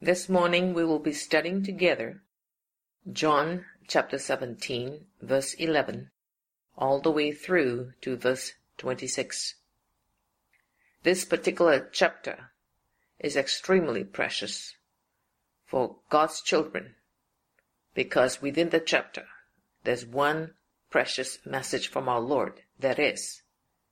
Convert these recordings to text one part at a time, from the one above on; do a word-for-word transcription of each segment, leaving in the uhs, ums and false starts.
This morning we will be studying together John chapter seventeen, verse eleven, all the way through to verse twenty-six. This particular chapter is extremely precious for God's children because within the chapter there's one precious message from our Lord, that is,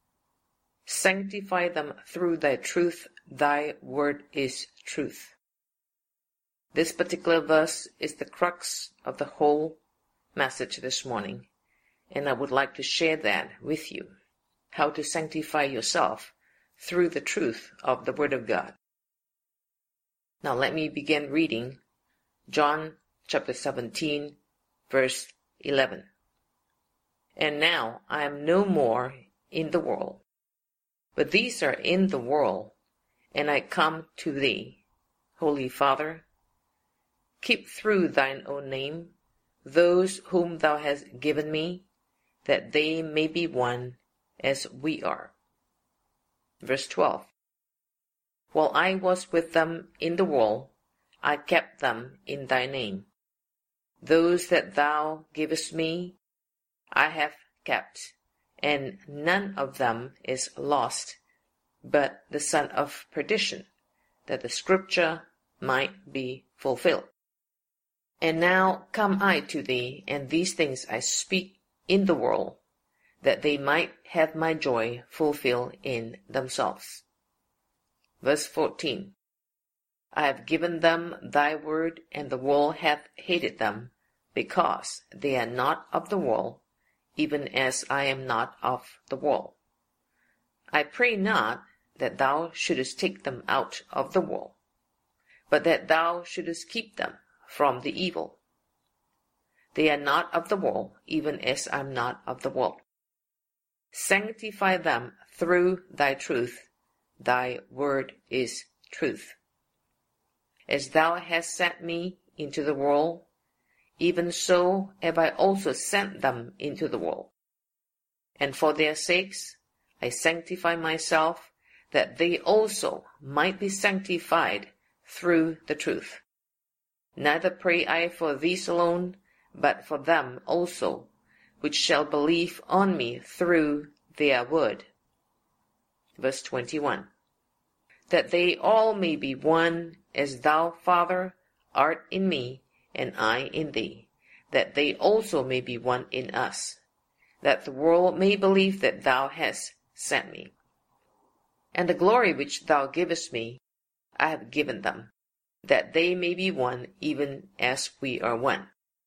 sanctify them through thy truth, thy word is truth. This particular verse is the crux of the whole message this morning, and I would like to share that with you, how to sanctify yourself through the truth of the Word of God. Now let me begin reading John chapter seventeen, verse eleven. And now I am no more in the world, but these are in the world, and I come to thee, Holy Father. Keep through thine own name those whom thou hast given me, that they may be one as we are. Verse twelve. While I was with them in the world, I kept them in thy name. Those that thou gavest me, I have kept, and none of them is lost, but the son of perdition, that the scripture might be fulfilled. And now come I to thee, and these things I speak in the world, that they might have my joy fulfilled in themselves. Verse fourteen. I have given them thy word, and the world hath hated them, because they are not of the world, even as I am not of the world. I pray not that thou shouldest take them out of the world, but that thou shouldest keep them from the evil. They are not of the world, even as I am not of the world. Sanctify them through thy truth. Thy word is truth. As thou hast sent me into the world, even so have I also sent them into the world. And for their sakes I sanctify myself, that they also might be sanctified through the truth. Neither pray I for these alone, but for them also, which shall believe on me through their word. Verse twenty-one. That they all may be one, as thou, Father, art in me, and I in thee, that they also may be one in us, that the world may believe that thou hast sent me. And the glory which thou givest me, I have given them, that they may be one even as we are one.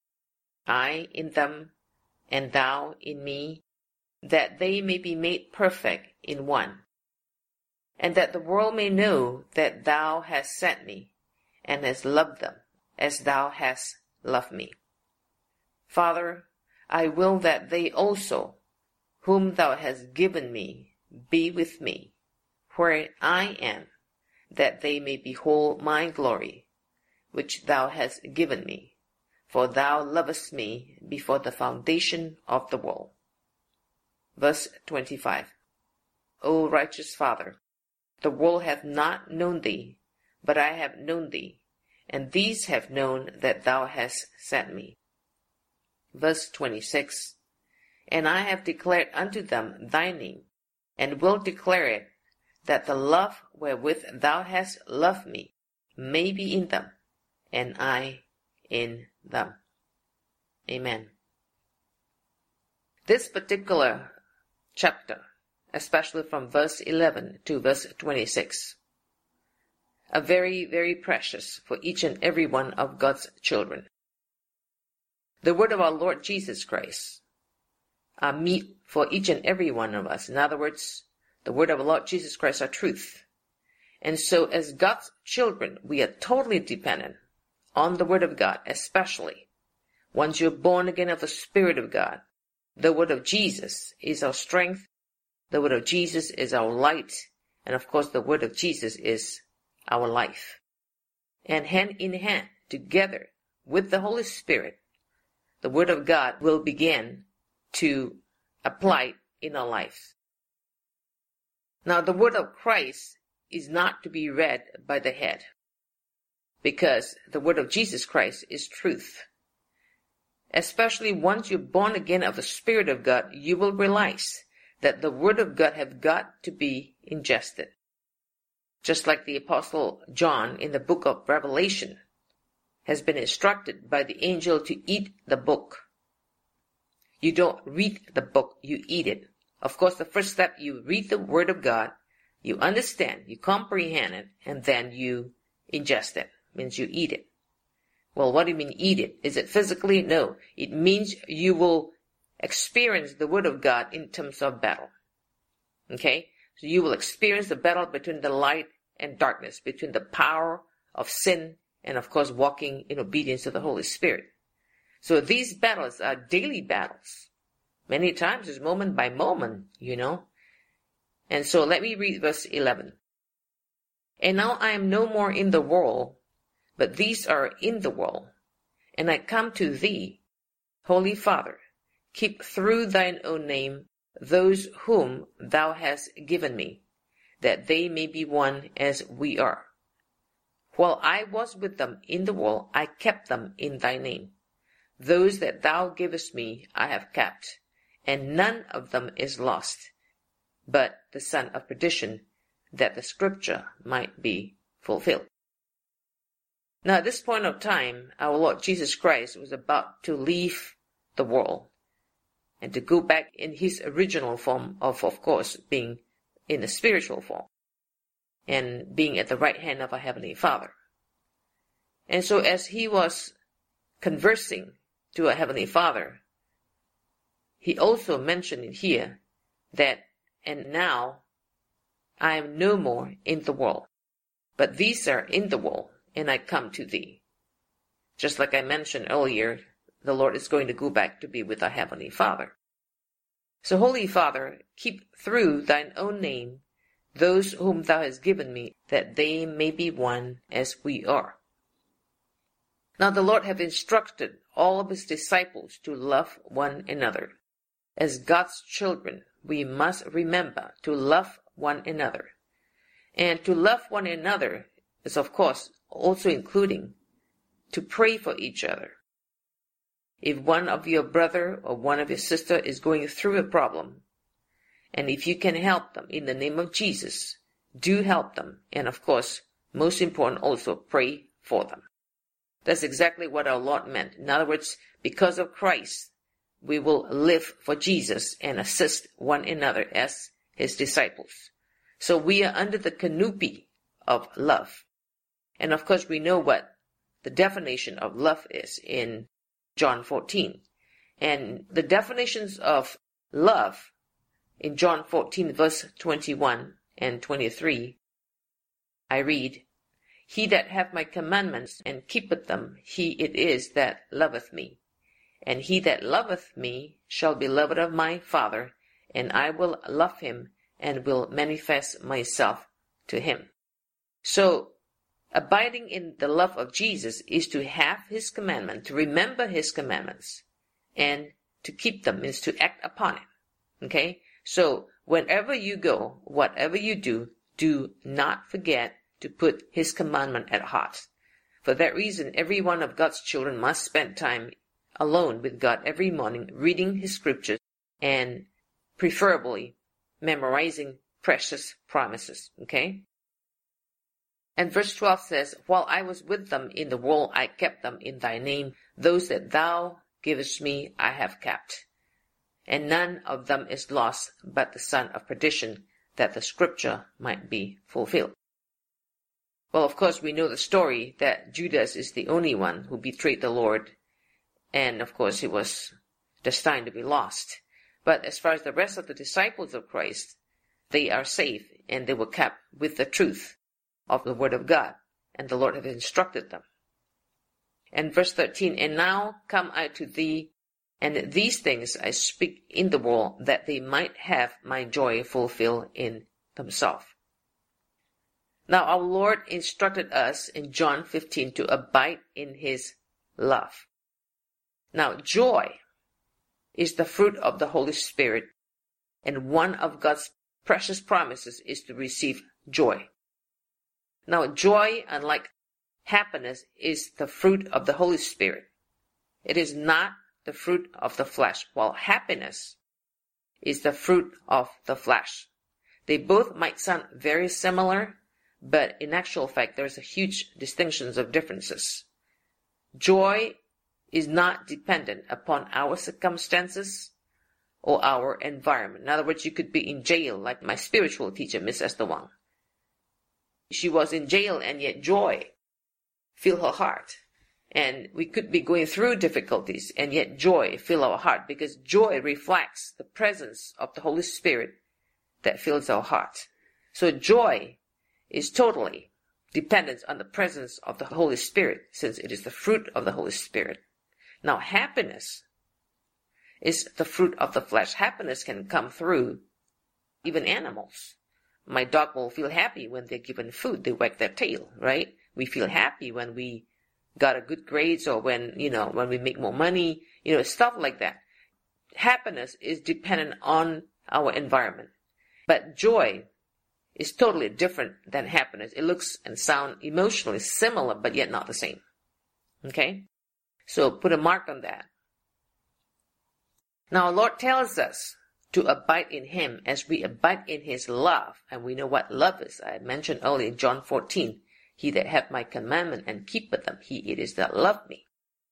I in them, and thou in me, that they may be made perfect in one. And that the world may know that thou hast sent me, and hast loved them, as thou hast loved me. Father, I will that they also, whom thou hast given me, be with me, where I am, that they may behold my glory, which thou hast given me, for thou lovest me before the foundation of the world. Verse twenty-five. O righteous Father, the world hath not known thee, but I have known thee, and these have known that thou hast sent me. Verse twenty-six. And I have declared unto them thy name, and will declare it, that the love wherewith thou hast loved me may be in them, and I in them. Amen. This particular chapter, especially from verse eleven to verse twenty-six, are very, very precious for each and every one of God's children. The word of our Lord Jesus Christ are meat for each and every one of us. In other words, the word of our Lord Jesus Christ are truth. And so as God's children, we are totally dependent on the word of God, especially once you're born again of the Spirit of God. The word of Jesus is our strength. The word of Jesus is our light. And of course, the word of Jesus is our life. And hand in hand, together with the Holy Spirit, the word of God will begin to apply in our lives. Now, the word of Christ is not to be read by the head. because the word of Jesus Christ is truth. Especially once you're born again of the Spirit of God, you will realize that the word of God have got to be ingested. Just like the Apostle John in the book of Revelation has been instructed by the angel to eat the book. You don't read the book, you eat it. Of course, the first step, you read the word of God, you understand, you comprehend it, and then you ingest it. Means you eat it. Well, what do you mean eat it? Is it physically? No. It means you will experience the word of God in terms of battle. Okay? So you will experience the battle between the light and darkness, between the power of sin and, of course, walking in obedience to the Holy Spirit. So these battles are daily battles. Many times it's moment by moment, you know. And so let me read verse eleven. And now I am no more in the world, but these are in the world. And I come to thee, Holy Father, keep through thine own name those whom thou hast given me, that they may be one as we are. While I was with them in the world, I kept them in thy name. Those that thou givest me I have kept, and none of them is lost, but the son of perdition, that the scripture might be fulfilled. Now at this point of time, our Lord Jesus Christ was about to leave the world and to go back in his original form of, of course, being in the spiritual form and being at the right hand of our Heavenly Father. And so as he was conversing to our Heavenly Father, he also mentioned in here that, and now I am no more in the world, but these are in the world, and I come to thee. Just like I mentioned earlier, the Lord is going to go back to be with our Heavenly Father. So, Holy Father, keep through thine own name those whom thou hast given me, that they may be one as we are. Now the Lord hath instructed all of his disciples to love one another. As God's children, we must remember to love one another. And to love one another is, of course, also including to pray for each other. If one of your brother or one of your sister is going through a problem, and if you can help them in the name of Jesus, do help them. And of course, most important, also pray for them. That's exactly what our Lord meant. In other words, because of Christ, we will live for Jesus and assist one another as his disciples. So we are under the canopy of love. And of course, we know what the definition of love is in John fourteen. And the definitions of love in John fourteen, verse twenty-one and twenty-three, I read, He that hath my commandments and keepeth them, he it is that loveth me. And he that loveth me shall be loved of my Father, and I will love him and will manifest myself to him. So, abiding in the love of Jesus is to have his commandment, to remember his commandments, and to keep them is to act upon it. Okay? So, whenever you go, whatever you do, do not forget to put his commandment at heart. For that reason, every one of God's children must spend time alone with God every morning, reading his scriptures, and preferably memorizing precious promises. Okay? And verse twelve says, While I was with them in the world, I kept them in thy name. Those that thou givest me, I have kept. And none of them is lost, but the son of perdition, that the scripture might be fulfilled. Well, of course, we know the story that Judas is the only one who betrayed the Lord. And, of course, he was destined to be lost. But as far as the rest of the disciples of Christ, they are safe and they were kept with the truth of the word of God. And the Lord hath instructed them. And verse thirteen, And now come I to thee, and these things I speak in the world, that they might have my joy fulfilled in themselves. Now our Lord instructed us in John fifteen to abide in his love. Now joy is the fruit of the Holy Spirit, and one of God's precious promises is to receive joy. Now joy, unlike happiness is the fruit of the Holy Spirit. It is not the fruit of the flesh, while happiness is the fruit of the flesh. They both might sound very similar, but in actual fact, there's a huge distinctions of differences. Joy is not dependent upon our circumstances or our environment. In other words, you could be in jail, like my spiritual teacher, Miss Esther Wang. She was in jail, and yet joy filled her heart. And we could be going through difficulties, and yet joy fill our heart, because joy reflects the presence of the Holy Spirit that fills our heart. So joy is totally dependent on the presence of the Holy Spirit, since it is the fruit of the Holy Spirit. Now, happiness is the fruit of the flesh. Happiness can come through even animals. My dog will feel happy when they're given food. They wag their tail, right? We feel happy when we got a good grades, or when, you know, when we make more money, you know, stuff like that. Happiness is dependent on our environment. But joy is totally different than happiness. It looks and sound emotionally similar, but yet not the same. Okay? So put a mark on that. Now, our Lord tells us to abide in Him as we abide in His love. And we know what love is. I mentioned earlier in John fourteen, he that hath my commandment and keepeth them, he it is that loved me.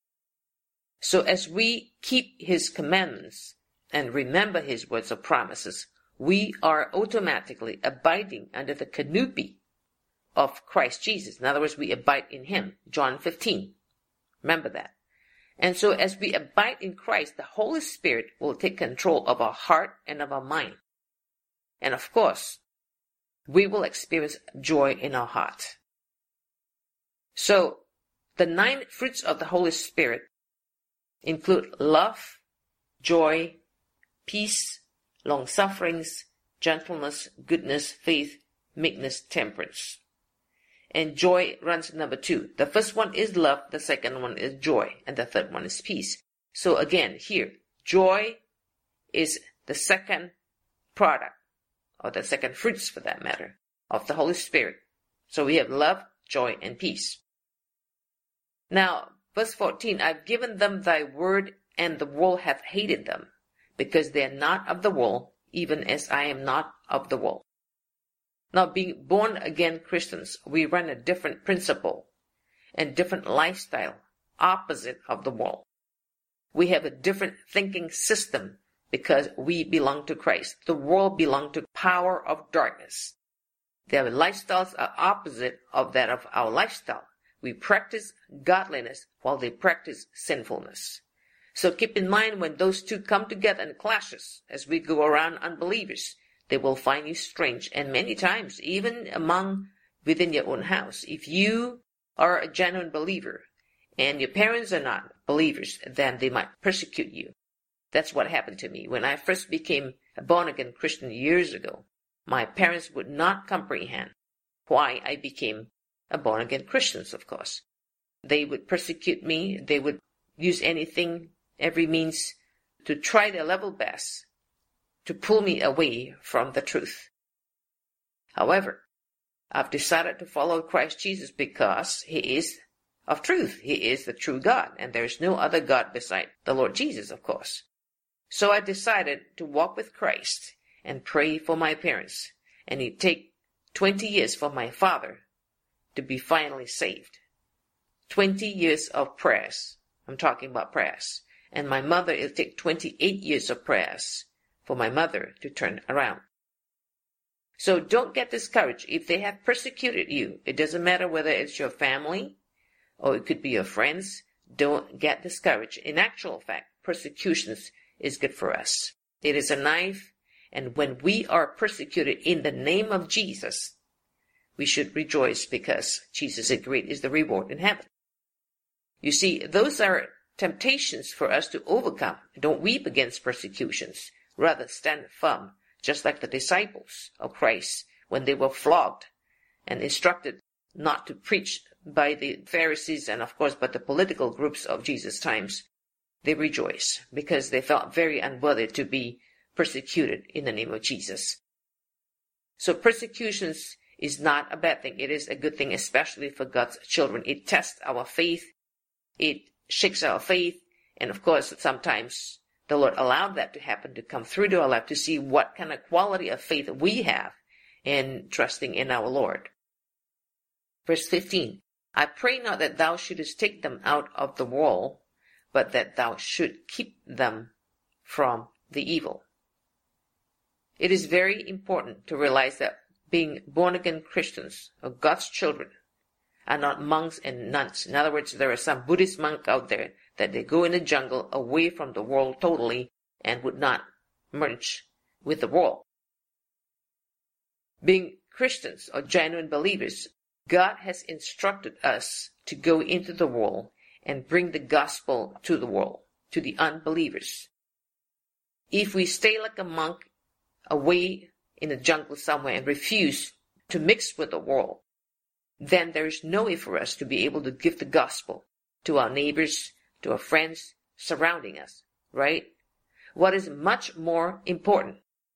So as we keep His commandments and remember His words of promises, we are automatically abiding under the canopy of Christ Jesus. In other words, we abide in Him. John fifteen. Remember that. And so as we abide in Christ, the Holy Spirit will take control of our heart and of our mind. And of course, we will experience joy in our heart. So, the nine fruits of the Holy Spirit include love, joy, peace, long-sufferings, gentleness, goodness, faith, meekness, temperance. And joy runs number two. The first one is love, the second one is joy, and the third one is peace. So again, here, joy is the second product, or the second fruits for that matter, of the Holy Spirit. So we have love, joy, and peace. Now, verse fourteen, I've given them thy word, and the world hath hated them, because they are not of the world, even as I am not of the world. Now, being born again Christians, we run a different principle and different lifestyle, opposite of the world. We have a different thinking system because we belong to Christ. The world belongs to the power of darkness. Their lifestyles are opposite of that of our lifestyle. We practice godliness while they practice sinfulness. So keep in mind, when those two come together and clashes, as we go around unbelievers, they will find you strange. And many times, even among within your own house, if you are a genuine believer and your parents are not believers, then they might persecute you. That's what happened to me. When I first became a born-again Christian years ago, my parents would not comprehend why I became a born-again Christian, of course. They would persecute me. They would use anything, every means, to try their level best to pull me away from the truth. However, I've decided to follow Christ Jesus because He is of truth. He is the true God, and there is no other God beside the Lord Jesus, of course. So I decided to walk with Christ and pray for my parents, and it take twenty years for my father to be finally saved. twenty years of prayers. I'm talking about prayers. And my mother, it'll take twenty-eight years of prayers for my mother to turn around. So don't get discouraged. If they have persecuted you, it doesn't matter whether it's your family or it could be your friends, don't get discouraged. In actual fact, persecutions is good for us. It is a knife, and when we are persecuted in the name of Jesus, we should rejoice because Jesus said, great is the reward in heaven. You see, those are temptations for us to overcome. Don't weep against persecutions. Rather stand firm, just like the disciples of Christ when they were flogged and instructed not to preach by the Pharisees and of course by the political groups of Jesus' times. They rejoiced because they felt very unworthy to be persecuted in the name of Jesus. So persecutions is not a bad thing. It is a good thing, especially for God's children. It tests our faith. It shakes our faith. And of course, sometimes the Lord allowed that to happen, to come through to our life, to see what kind of quality of faith we have in trusting in our Lord. Verse fifteen, I pray not that thou shouldest take them out of the world, but that thou should keep them from the evil. It is very important to realize that being born-again Christians, or God's children, are not monks and nuns. In other words, there are some Buddhist monks out there that they go in the jungle away from the world totally and would not merge with the world. Being Christians or genuine believers, God has instructed us to go into the world and bring the gospel to the world, to the unbelievers. If we stay like a monk away in the jungle somewhere and refuse to mix with the world, then there is no way for us to be able to give the gospel to our neighbors, to our friends surrounding us, right? What is much more important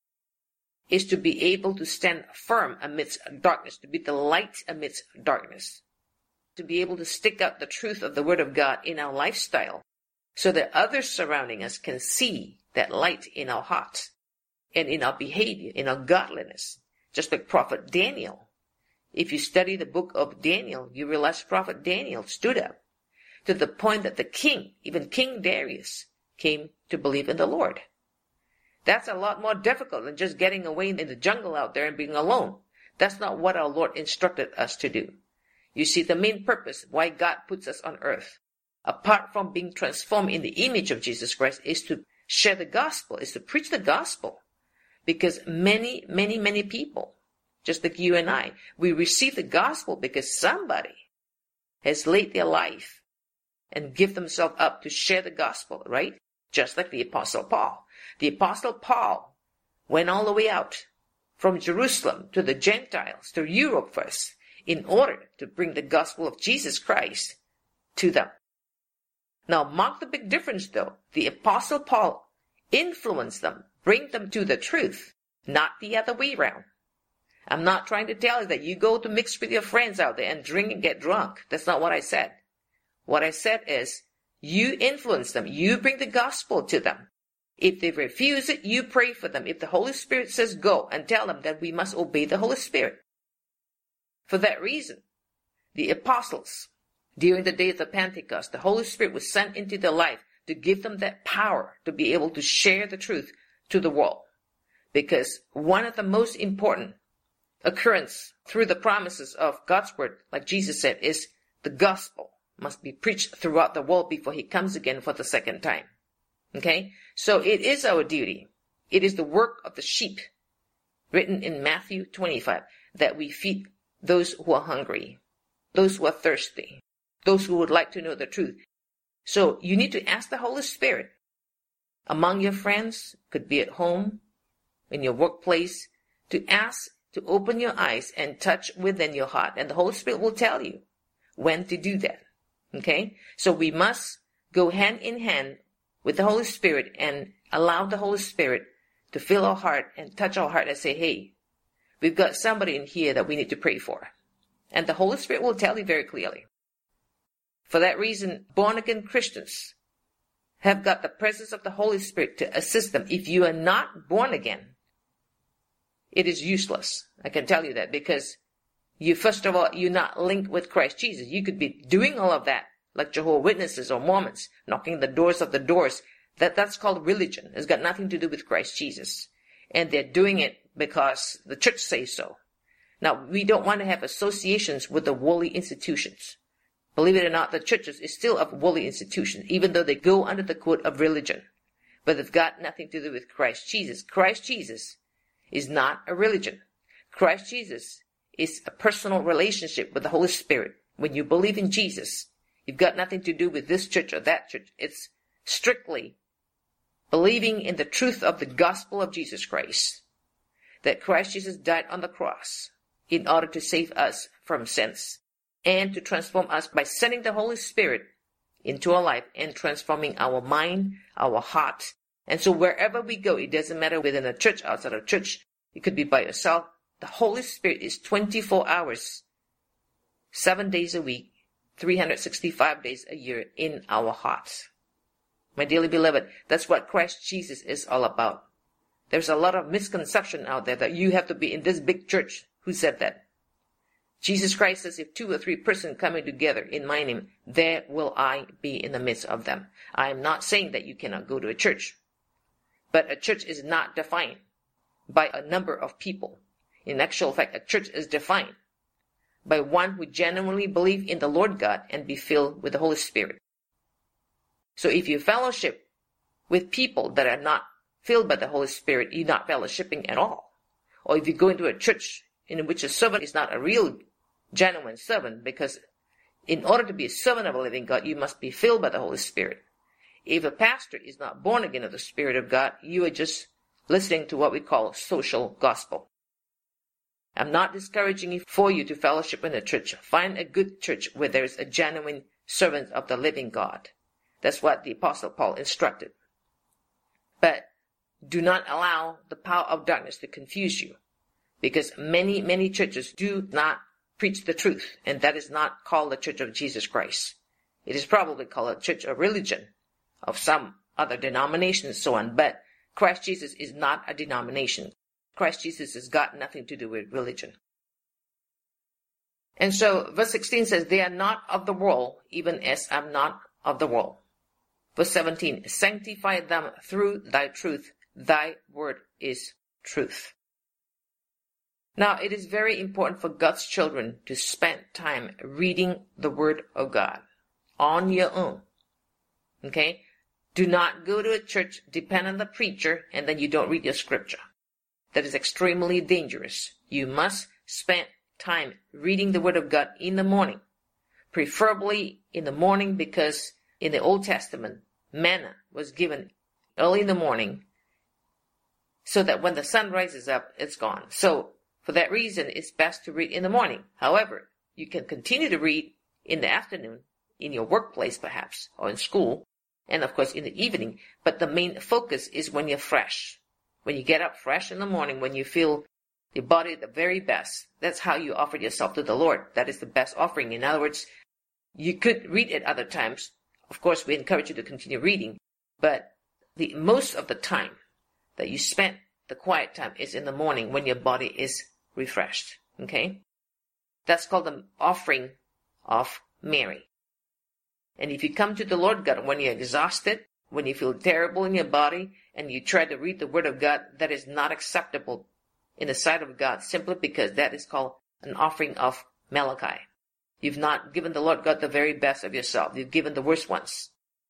is to be able to stand firm amidst darkness, to be the light amidst darkness, to be able to stick out the truth of the Word of God in our lifestyle so that others surrounding us can see that light in our hearts and in our behavior, in our godliness. Just like Prophet Daniel. If you study the book of Daniel, you realize Prophet Daniel stood up to the point that the king, even King Darius, came to believe in the Lord. That's a lot more difficult than just getting away in the jungle out there and being alone. That's not what our Lord instructed us to do. You see, the main purpose why God puts us on earth, apart from being transformed in the image of Jesus Christ, is to share the gospel, is to preach the gospel. Because many, many, many people, just like you and I, we receive the gospel because somebody has laid their life and give themselves up to share the gospel, right? Just like the Apostle Paul. The Apostle Paul went all the way out from Jerusalem to the Gentiles, to Europe first, in order to bring the gospel of Jesus Christ to them. Now, mark the big difference though. The Apostle Paul influenced them, bring them to the truth, not the other way around. I'm not trying to tell you that you go to mix with your friends out there and drink and get drunk. That's not what I said. What I said is, you influence them. You bring the gospel to them. If they refuse it, you pray for them. If the Holy Spirit says go, and tell them that we must obey the Holy Spirit. For that reason, the apostles, during the days of Pentecost, the Holy Spirit was sent into their life to give them that power to be able to share the truth to the world. Because one of the most important occurrence through the promises of God's word, like Jesus said, is the gospel must be preached throughout the world before he comes again for the second time. Okay? So it is our duty. It is the work of the sheep, written in Matthew twenty-five, that we feed those who are hungry, those who are thirsty, those who would like to know the truth. So you need to ask the Holy Spirit among your friends, could be at home, in your workplace, to ask to open your eyes and touch within your heart. And the Holy Spirit will tell you when to do that. Okay? So we must go hand in hand with the Holy Spirit and allow the Holy Spirit to fill our heart and touch our heart and say, hey, we've got somebody in here that we need to pray for. And the Holy Spirit will tell you very clearly. For that reason, born-again Christians have got the presence of the Holy Spirit to assist them. If you are not born again, it is useless. I can tell you that, because you, first of all, you're not linked with Christ Jesus. You could be doing all of that like Jehovah's Witnesses or Mormons, knocking the doors of the doors. That, that's called religion. It's got nothing to do with Christ Jesus. And they're doing it because the church says so. Now, we don't want to have associations with the worldly institutions. Believe it or not, the churches is still a worldly institution, even though they go under the code of religion. But they've got nothing to do with Christ Jesus. Christ Jesus is not a religion. Christ Jesus is a personal relationship with the Holy Spirit. When you believe in Jesus, you've got nothing to do with this church or that church. It's strictly believing in the truth of the gospel of Jesus Christ, that Christ Jesus died on the cross in order to save us from sins and to transform us by sending the Holy Spirit into our life and transforming our mind, our heart. And so wherever we go, it doesn't matter within a church, outside of church, it could be by yourself, the Holy Spirit is twenty-four hours, seven days a week, three hundred sixty-five days a year in our hearts. My dearly beloved, that's what Christ Jesus is all about. There's a lot of misconception out there that you have to be in this big church. Who said that? Jesus Christ says, if two or three persons coming together in my name, there will I be in the midst of them. I am not saying that you cannot go to a church. But a church is not defined by a number of people. In actual fact, a church is defined by one who genuinely believes in the Lord God and be filled with the Holy Spirit. So if you fellowship with people that are not filled by the Holy Spirit, you're not fellowshipping at all. Or if you go into a church in which a servant is not a real, genuine servant, because in order to be a servant of the living God, you must be filled by the Holy Spirit. If a pastor is not born again of the Spirit of God, you are just listening to what we call social gospel. I'm not discouraging you for you to fellowship in a church. Find a good church where there is a genuine servant of the living God. That's what the Apostle Paul instructed. But do not allow the power of darkness to confuse you, because many, many churches do not preach the truth, and that is not called the Church of Jesus Christ. It is probably called a church of religion, of some other denomination and so on, but Christ Jesus is not a denomination. Christ Jesus has got nothing to do with religion. And so verse sixteen says, they are not of the world, even as I'm not of the world. Verse seventeen, sanctify them through thy truth. Thy word is truth. Now, it is very important for God's children to spend time reading the word of God on your own. Okay? Do not go to a church, depend on the preacher, and then you don't read your scripture. That is extremely dangerous. You must spend time reading the word of God in the morning. Preferably in the morning, because in the Old Testament, manna was given early in the morning so that when the sun rises up, it's gone. So for that reason, it's best to read in the morning. However, you can continue to read in the afternoon, in your workplace perhaps, or in school, and of course in the evening. But the main focus is when you're fresh. When you get up fresh in the morning, when you feel your body the very best, that's how you offer yourself to the Lord. That is the best offering. In other words, you could read at other times. Of course, we encourage you to continue reading, but the most of the time that you spend the quiet time is in the morning when your body is refreshed. Okay? That's called the offering of Mary. And if you come to the Lord God when you're exhausted, when you feel terrible in your body, and you try to read the Word of God, that is not acceptable in the sight of God, simply because that is called an offering of Malachi. You've not given the Lord God the very best of yourself. You've given the worst ones.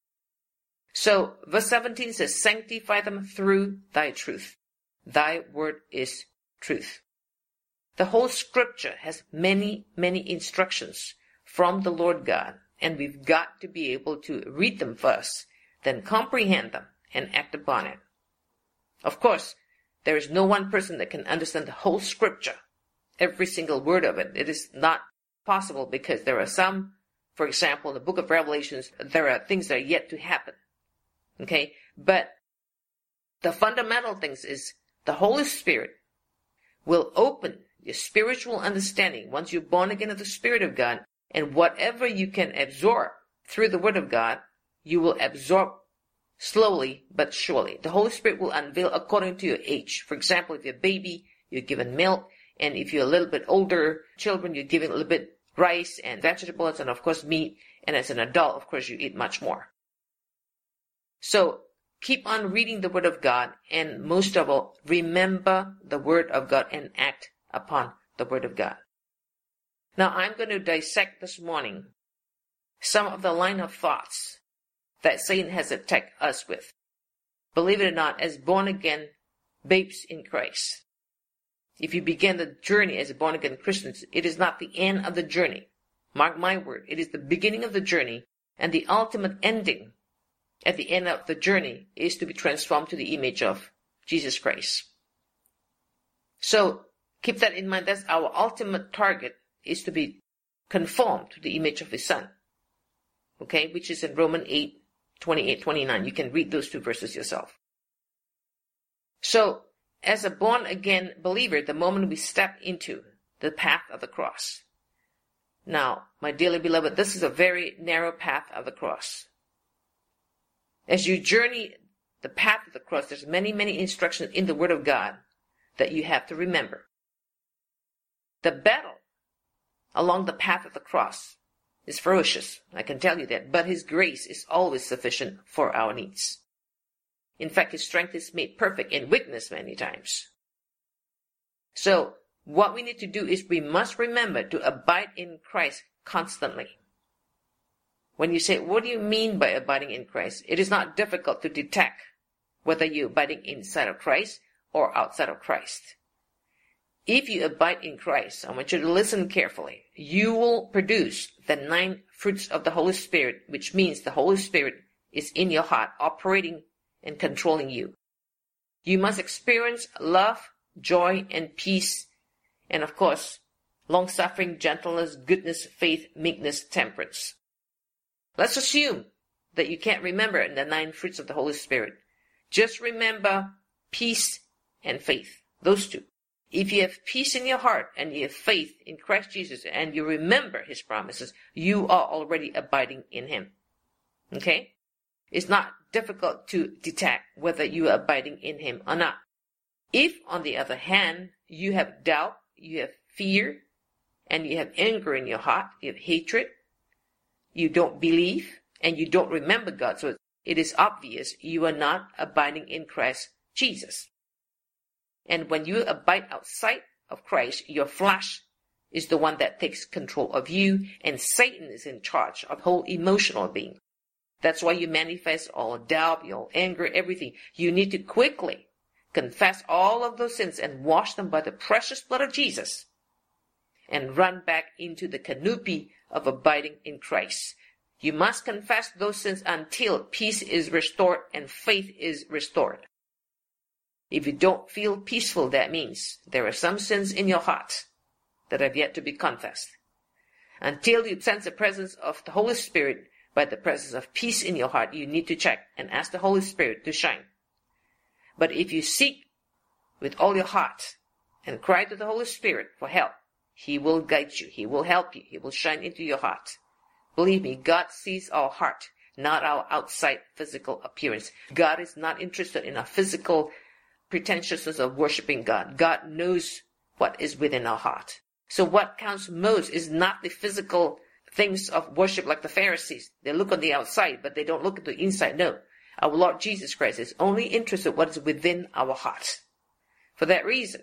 So, verse seventeen says, sanctify them through thy truth. Thy word is truth. The whole scripture has many, many instructions from the Lord God, and we've got to be able to read them first, then comprehend them and act upon it. Of course, there is no one person that can understand the whole scripture, every single word of it. It is not possible, because there are some, for example, in the book of Revelations, there are things that are yet to happen. Okay? But the fundamental things is the Holy Spirit will open your spiritual understanding once you're born again of the Spirit of God, and whatever you can absorb through the Word of God, you will absorb slowly but surely. The Holy Spirit will unveil according to your age. For example, if you're a baby, you're given milk, and if you're a little bit older children, you're given a little bit rice and vegetables and of course meat, and as an adult, of course, you eat much more. So keep on reading the Word of God, and most of all, remember the Word of God and act upon the Word of God. Now I'm going to dissect this morning some of the line of thoughts that Satan has attacked us with. Believe it or not, as born-again babes in Christ, if you begin the journey as a born-again Christian, it is not the end of the journey. Mark my word, it is the beginning of the journey, and the ultimate ending at the end of the journey is to be transformed to the image of Jesus Christ. So keep that in mind. That's our ultimate target, is to be conformed to the image of His Son. Okay, which is in Romans eight, twenty-eight, twenty-nine. You can read those two verses yourself. So as a born-again believer, the moment we step into the path of the cross. Now, my dearly beloved, this is a very narrow path of the cross. As you journey the path of the cross, there's many, many instructions in the Word of God that you have to remember. The battle along the path of the cross is ferocious, I can tell you that, but His grace is always sufficient for our needs. In fact, His strength is made perfect in weakness many times. So, what we need to do is we must remember to abide in Christ constantly. When you say, what do you mean by abiding in Christ? It is not difficult to detect whether you're abiding inside of Christ or outside of Christ. If you abide in Christ, I want you to listen carefully. You will produce the nine fruits of the Holy Spirit, which means the Holy Spirit is in your heart, operating and controlling you. You must experience love, joy, and peace, and of course, long-suffering, gentleness, goodness, faith, meekness, temperance. Let's assume that you can't remember the nine fruits of the Holy Spirit. Just remember peace and faith, those two. If you have peace in your heart and you have faith in Christ Jesus and you remember His promises, you are already abiding in Him. Okay? It's not difficult to detect whether you are abiding in Him or not. If, on the other hand, you have doubt, you have fear, and you have anger in your heart, you have hatred, you don't believe, and you don't remember God, so it is obvious you are not abiding in Christ Jesus. And when you abide outside of Christ, your flesh is the one that takes control of you, and Satan is in charge of the whole emotional being. That's why you manifest all doubt, your anger, everything. You need to quickly confess all of those sins and wash them by the precious blood of Jesus, and run back into the canopy of abiding in Christ. You must confess those sins until peace is restored and faith is restored. If you don't feel peaceful, that means there are some sins in your heart that have yet to be confessed. Until you sense the presence of the Holy Spirit by the presence of peace in your heart, you need to check and ask the Holy Spirit to shine. But if you seek with all your heart and cry to the Holy Spirit for help, He will guide you. He will help you. He will shine into your heart. Believe me, God sees our heart, not our outside physical appearance. God is not interested in our physical pretentiousness of worshiping God. God knows what is within our heart. So what counts most is not the physical things of worship like the Pharisees. They look on the outside, but they don't look at the inside. No. Our Lord Jesus Christ is only interested in what is within our heart. For that reason,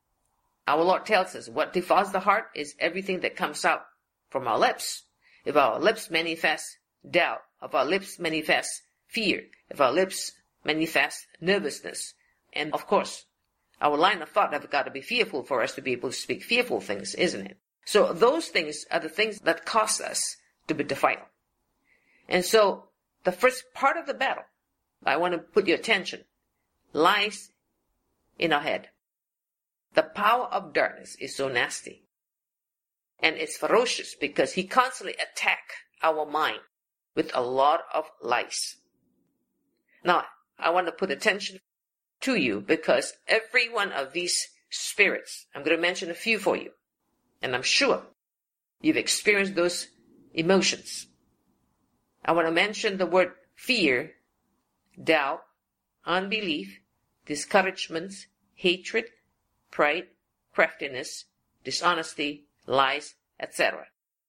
our Lord tells us what defiles the heart is everything that comes out from our lips. If our lips manifest doubt, if our lips manifest fear, if our lips manifest nervousness, and of course, our line of thought have got to be fearful for us to be able to speak fearful things, isn't it? So those things are the things that cause us to be defiled. And so the first part of the battle, I want to put your attention, lies in our head. The power of darkness is so nasty. And it's ferocious because he constantly attacks our mind with a lot of lies. Now, I want to put attention to you because every one of these spirits, I'm going to mention a few for you. And I'm sure you've experienced those emotions. I want to mention the word fear, doubt, unbelief, discouragement, hatred, pride, craftiness, dishonesty, lies, et cetera.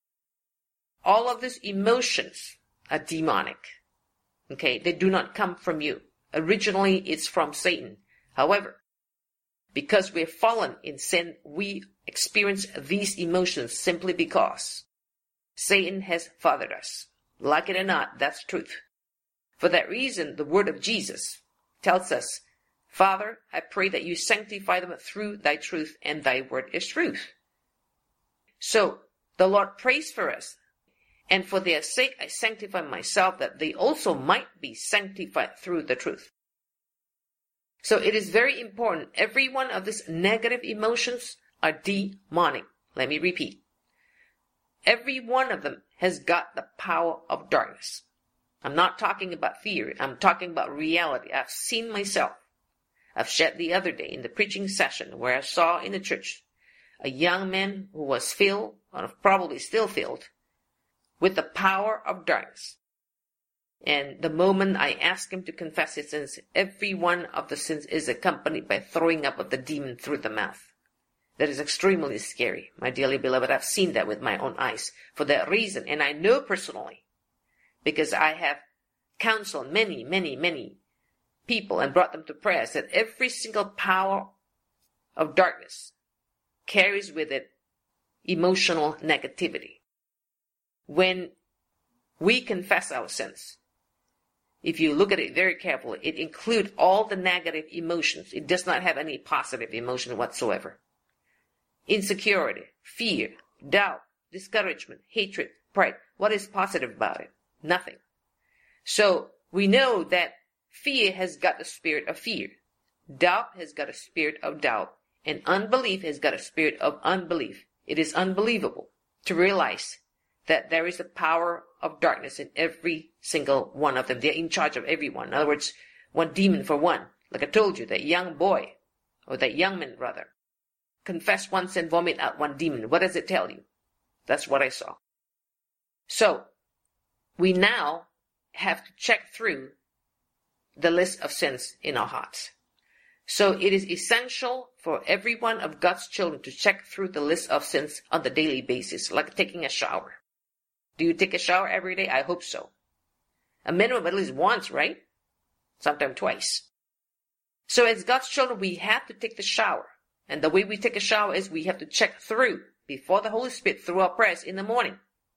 All of these emotions are demonic. Okay, they do not come from you. Originally, it's from Satan. However, because we're fallen in sin, we experience these emotions simply because Satan has fathered us. Like it or not, that's truth. For that reason, the word of Jesus tells us, Father, I pray that you sanctify them through thy truth, and thy word is truth. So, the Lord prays for us, and for their sake I sanctify myself, that they also might be sanctified through the truth. So it is very important. Every one of these negative emotions are demonic. Let me repeat. Every one of them has got the power of darkness. I'm not talking about fear. I'm talking about reality. I've seen myself. I've shared the other day in the preaching session where I saw in the church a young man who was filled, or probably still filled, with the power of darkness. And the moment I asked him to confess his sins, every one of the sins is accompanied by throwing up of the demon through the mouth. That is extremely scary, my dearly beloved. I've seen that with my own eyes. For that reason, and I know personally, because I have counseled many, many, many people and brought them to prayers, that every single power of darkness carries with it emotional negativity. When we confess our sins, if you look at it very carefully, it includes all the negative emotions. It does not have any positive emotion whatsoever. Insecurity, fear, doubt, discouragement, hatred, pride. What is positive about it? Nothing. So we know that fear has got a spirit of fear. Doubt has got a spirit of doubt. And unbelief has got a spirit of unbelief. It is unbelievable to realize that there is a power of darkness in every single one of them. They're in charge of everyone. In other words, one demon for one. Like I told you, that young boy, or that young man rather, confess once and vomit out one demon. What does it tell you? That's what I saw. So, we now have to check through the list of sins in our hearts. So it is essential for every one of God's children to check through the list of sins on the daily basis, like taking a shower. Do you take a shower every day? I hope so. A minimum at least once, right? Sometimes twice. So as God's children, we have to take the shower. And the way we take a shower is we have to check through before the Holy Spirit through our prayers in the morning.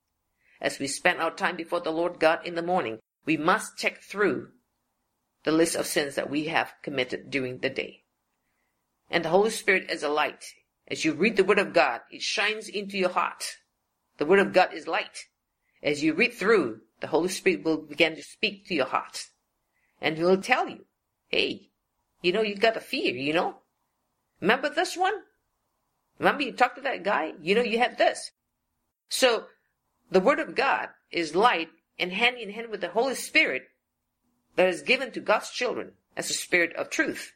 As we spend our time before the Lord God in the morning, we must check through the list of sins that we have committed during the day. And the Holy Spirit is a light. As you read the Word of God, it shines into your heart. The Word of God is light. As you read through, the Holy Spirit will begin to speak to your heart. And He will tell you, hey, you know, you got a fear, you know. Remember this one? Remember you talked to that guy? You know, you had this. So, the Word of God is light, and hand in hand with the Holy Spirit that is given to God's children as a spirit of truth.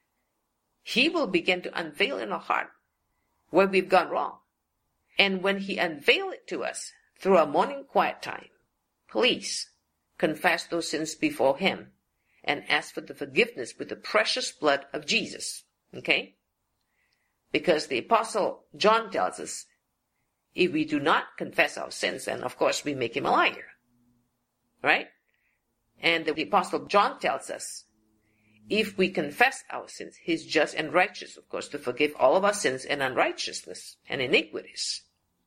He will begin to unveil in our heart where we've gone wrong. And when He unveils it to us through our morning quiet time, please confess those sins before Him and ask for the forgiveness with the precious blood of Jesus. Okay? Because the Apostle John tells us, if we do not confess our sins, then of course we make Him a liar. Right? And the Apostle John tells us, if we confess our sins, He's just and righteous, of course, to forgive all of our sins and unrighteousness and iniquities.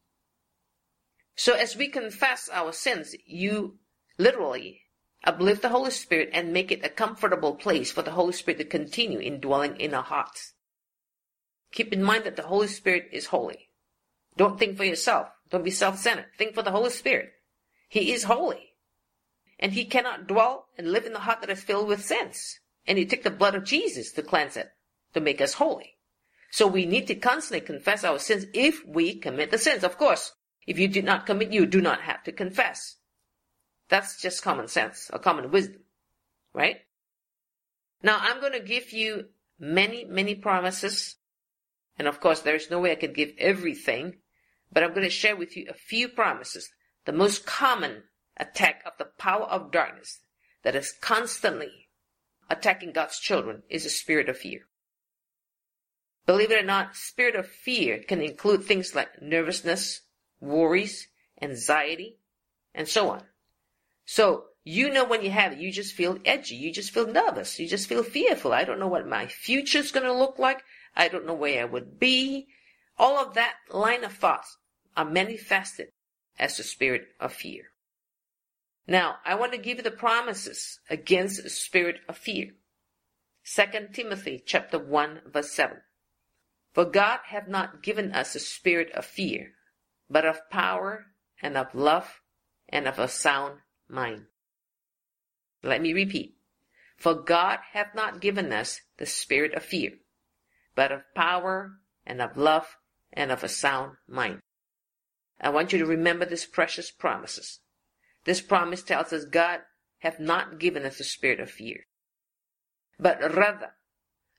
So as we confess our sins, you literally uplift the Holy Spirit and make it a comfortable place for the Holy Spirit to continue indwelling in our hearts. Keep in mind that the Holy Spirit is holy. Don't think for yourself. Don't be self-centered. Think for the Holy Spirit. He is holy. And He cannot dwell and live in the heart that is filled with sins. And it took the blood of Jesus to cleanse it, to make us holy. So we need to constantly confess our sins if we commit the sins. Of course, if you did not commit, you do not have to confess. That's just common sense or common wisdom, right? Now, I'm going to give you many, many promises. And of course, there is no way I can give everything. But I'm going to share with you a few promises. The most common attack of the power of darkness that is constantly attacking God's children is a spirit of fear. Believe it or not, spirit of fear can include things like nervousness, worries, anxiety, and so on. So, you know when you have it, you just feel edgy, you just feel nervous, you just feel fearful. I don't know what my future's going to look like. I don't know where I would be. All of that line of thoughts are manifested as the spirit of fear. Now, I want to give you the promises against the spirit of fear. Second Timothy chapter one verse seven. For God hath not given us a spirit of fear, but of power and of love and of a sound mind. Let me repeat. For God hath not given us the spirit of fear, but of power and of love and of a sound mind. I want you to remember these precious promises. This promise tells us God hath not given us the spirit of fear, but rather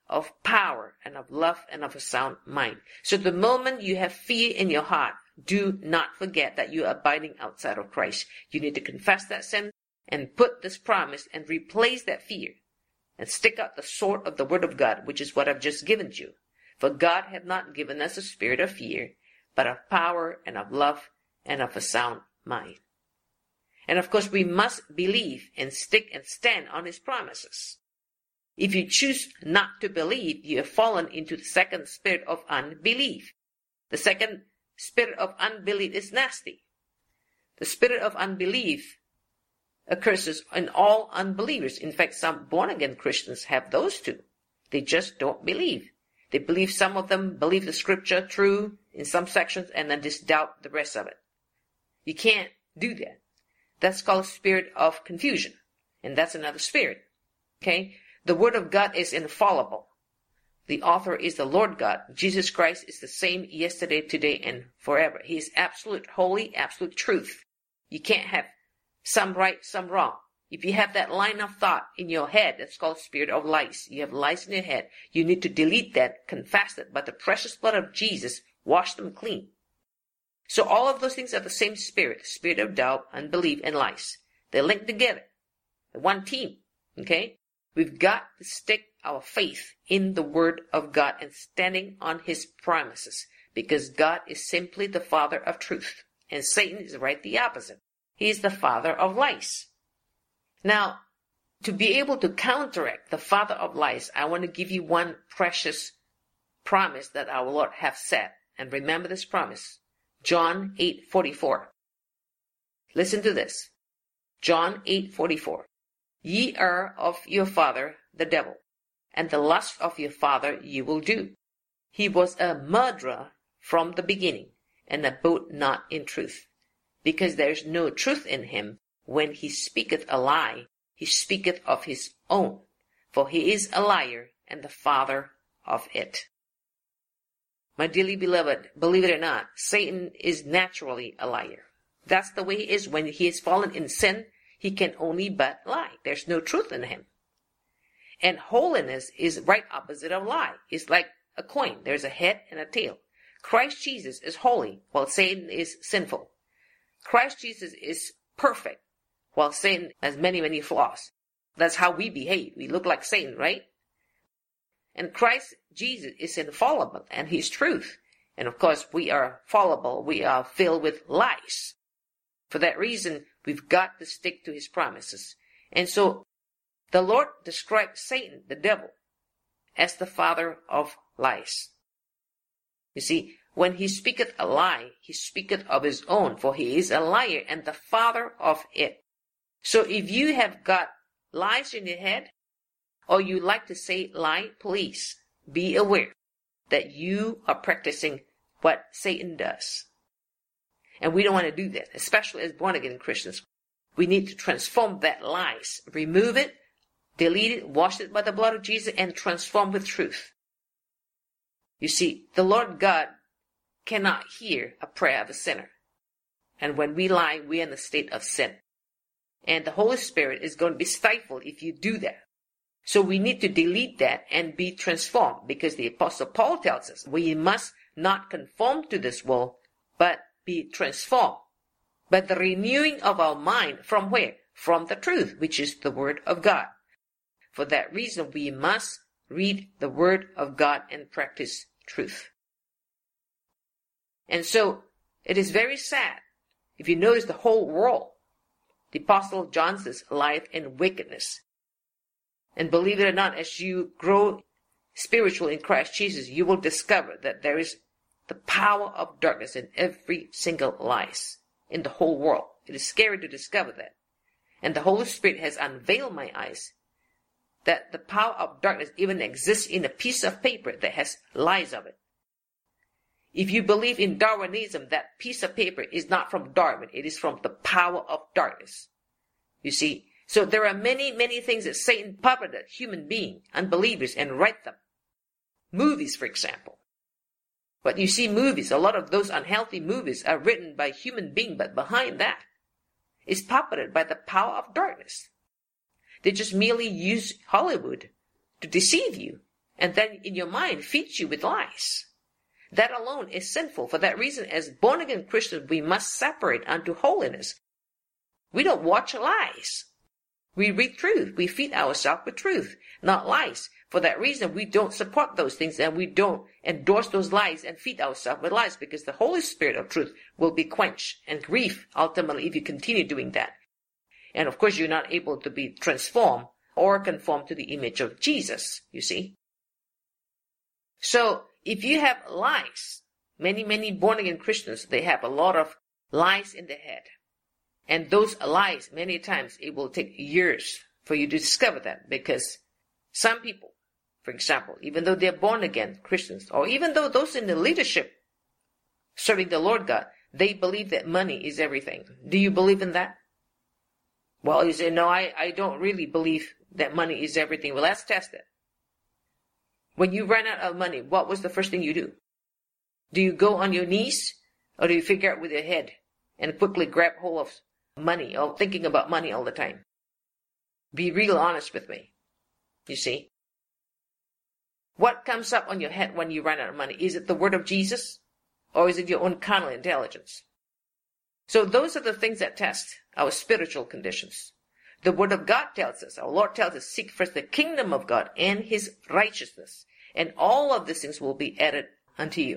of power and of love and of a sound mind. So the moment you have fear in your heart, do not forget that you are abiding outside of Christ. You need to confess that sin and put this promise and replace that fear and stick out the sword of the word of God, which is what I've just given you. For God hath not given us a spirit of fear, but of power and of love and of a sound mind. And of course, we must believe and stick and stand on his promises. If you choose not to believe, you have fallen into the second spirit of unbelief. The second spirit of unbelief is nasty. The spirit of unbelief occurs in all unbelievers. In fact, some born-again Christians have those two. They just don't believe. They believe, some of them believe the scripture true in some sections and then just doubt the rest of it. You can't do that. That's called spirit of confusion. And that's another spirit. Okay? The word of God is infallible. The author is the Lord God. Jesus Christ is the same yesterday, today, and forever. He is absolute, holy, absolute truth. You can't have some right, some wrong. If you have that line of thought in your head, that's called spirit of lies. You have lies in your head. You need to delete that, confess it. But the precious blood of Jesus washed them clean. So all of those things are the same spirit. Spirit of doubt, unbelief, and lies. They're linked together. One team. Okay? We've got to stick our faith in the word of God and standing on his promises. Because God is simply the father of truth. And Satan is right the opposite. He is the father of lies. Now, to be able to counteract the father of lies, I want to give you one precious promise that our Lord hath said. And remember this promise. John eight forty-four. Listen to this. John eight forty-four. Ye are of your father the devil, and the lust of your father ye will do. He was a murderer from the beginning, and abode not in truth, because there is no truth in him. When he speaketh a lie, he speaketh of his own, for he is a liar and the father of it. My dearly beloved, believe it or not, Satan is naturally a liar. That's the way he is. When he is fallen in sin, he can only but lie. There's no truth in him. And holiness is right opposite of lie. It's like a coin. There's a head and a tail. Christ Jesus is holy, while Satan is sinful. Christ Jesus is perfect, while Satan has many, many flaws. That's how we behave. We look like Satan, right? And Christ Jesus is infallible, and he's truth. And of course, we are fallible. We are filled with lies. For that reason, we've got to stick to his promises. And so, the Lord described Satan, the devil, as the father of lies. You see, when he speaketh a lie, he speaketh of his own, for he is a liar and the father of it. So if you have got lies in your head, or you like to say lie, please be aware that you are practicing what Satan does. And we don't want to do that, especially as born-again Christians. We need to transform that lies, remove it, delete it, wash it by the blood of Jesus, and transform with truth. You see, the Lord God cannot hear a prayer of a sinner. And when we lie, we are in a state of sin. And the Holy Spirit is going to be stifled if you do that. So we need to delete that and be transformed, because the Apostle Paul tells us we must not conform to this world, but be transformed by the renewing of our mind. From where? From the truth, which is the Word of God. For that reason, we must read the Word of God and practice truth. And so, it is very sad. If you notice the whole world, the Apostle John says, lieth in wickedness. And believe it or not, as you grow spiritual in Christ Jesus, you will discover that there is the power of darkness in every single life in the whole world. It is scary to discover that. And the Holy Spirit has unveiled my eyes that the power of darkness even exists in a piece of paper that has lies of it. If you believe in Darwinism, that piece of paper is not from Darwin. It is from the power of darkness. You see, so there are many, many things that Satan puppeted human beings, unbelievers, and write them. Movies, for example. But you see movies, a lot of those unhealthy movies are written by human beings, but behind that is puppeted by the power of darkness. They just merely use Hollywood to deceive you and then in your mind feeds you with lies. That alone is sinful. For that reason, as born-again Christians, we must separate unto holiness. We don't watch lies. We read truth. We feed ourselves with truth, not lies. For that reason, we don't support those things and we don't endorse those lies and feed ourselves with lies, because the Holy Spirit of truth will be quenched and grieved ultimately if you continue doing that. And of course, you're not able to be transformed or conformed to the image of Jesus, you see. So if you have lies, many, many born-again Christians, they have a lot of lies in their head. And those lies, many times, it will take years for you to discover that, because some people, for example, even though they're born-again Christians, or even though those in the leadership serving the Lord God, they believe that money is everything. Do you believe in that? Well, you say, no, I, I don't really believe that money is everything. Well, let's test it. When you run out of money, what was the first thing you do? Do you go on your knees, or do you figure out with your head and quickly grab hold of money, or thinking about money all the time? Be real honest with me. You see? What comes up on your head when you run out of money? Is it the word of Jesus? Or is it your own carnal intelligence? So those are the things that test our spiritual conditions. The word of God tells us, our Lord tells us, seek first the kingdom of God and his righteousness, and all of these things will be added unto you.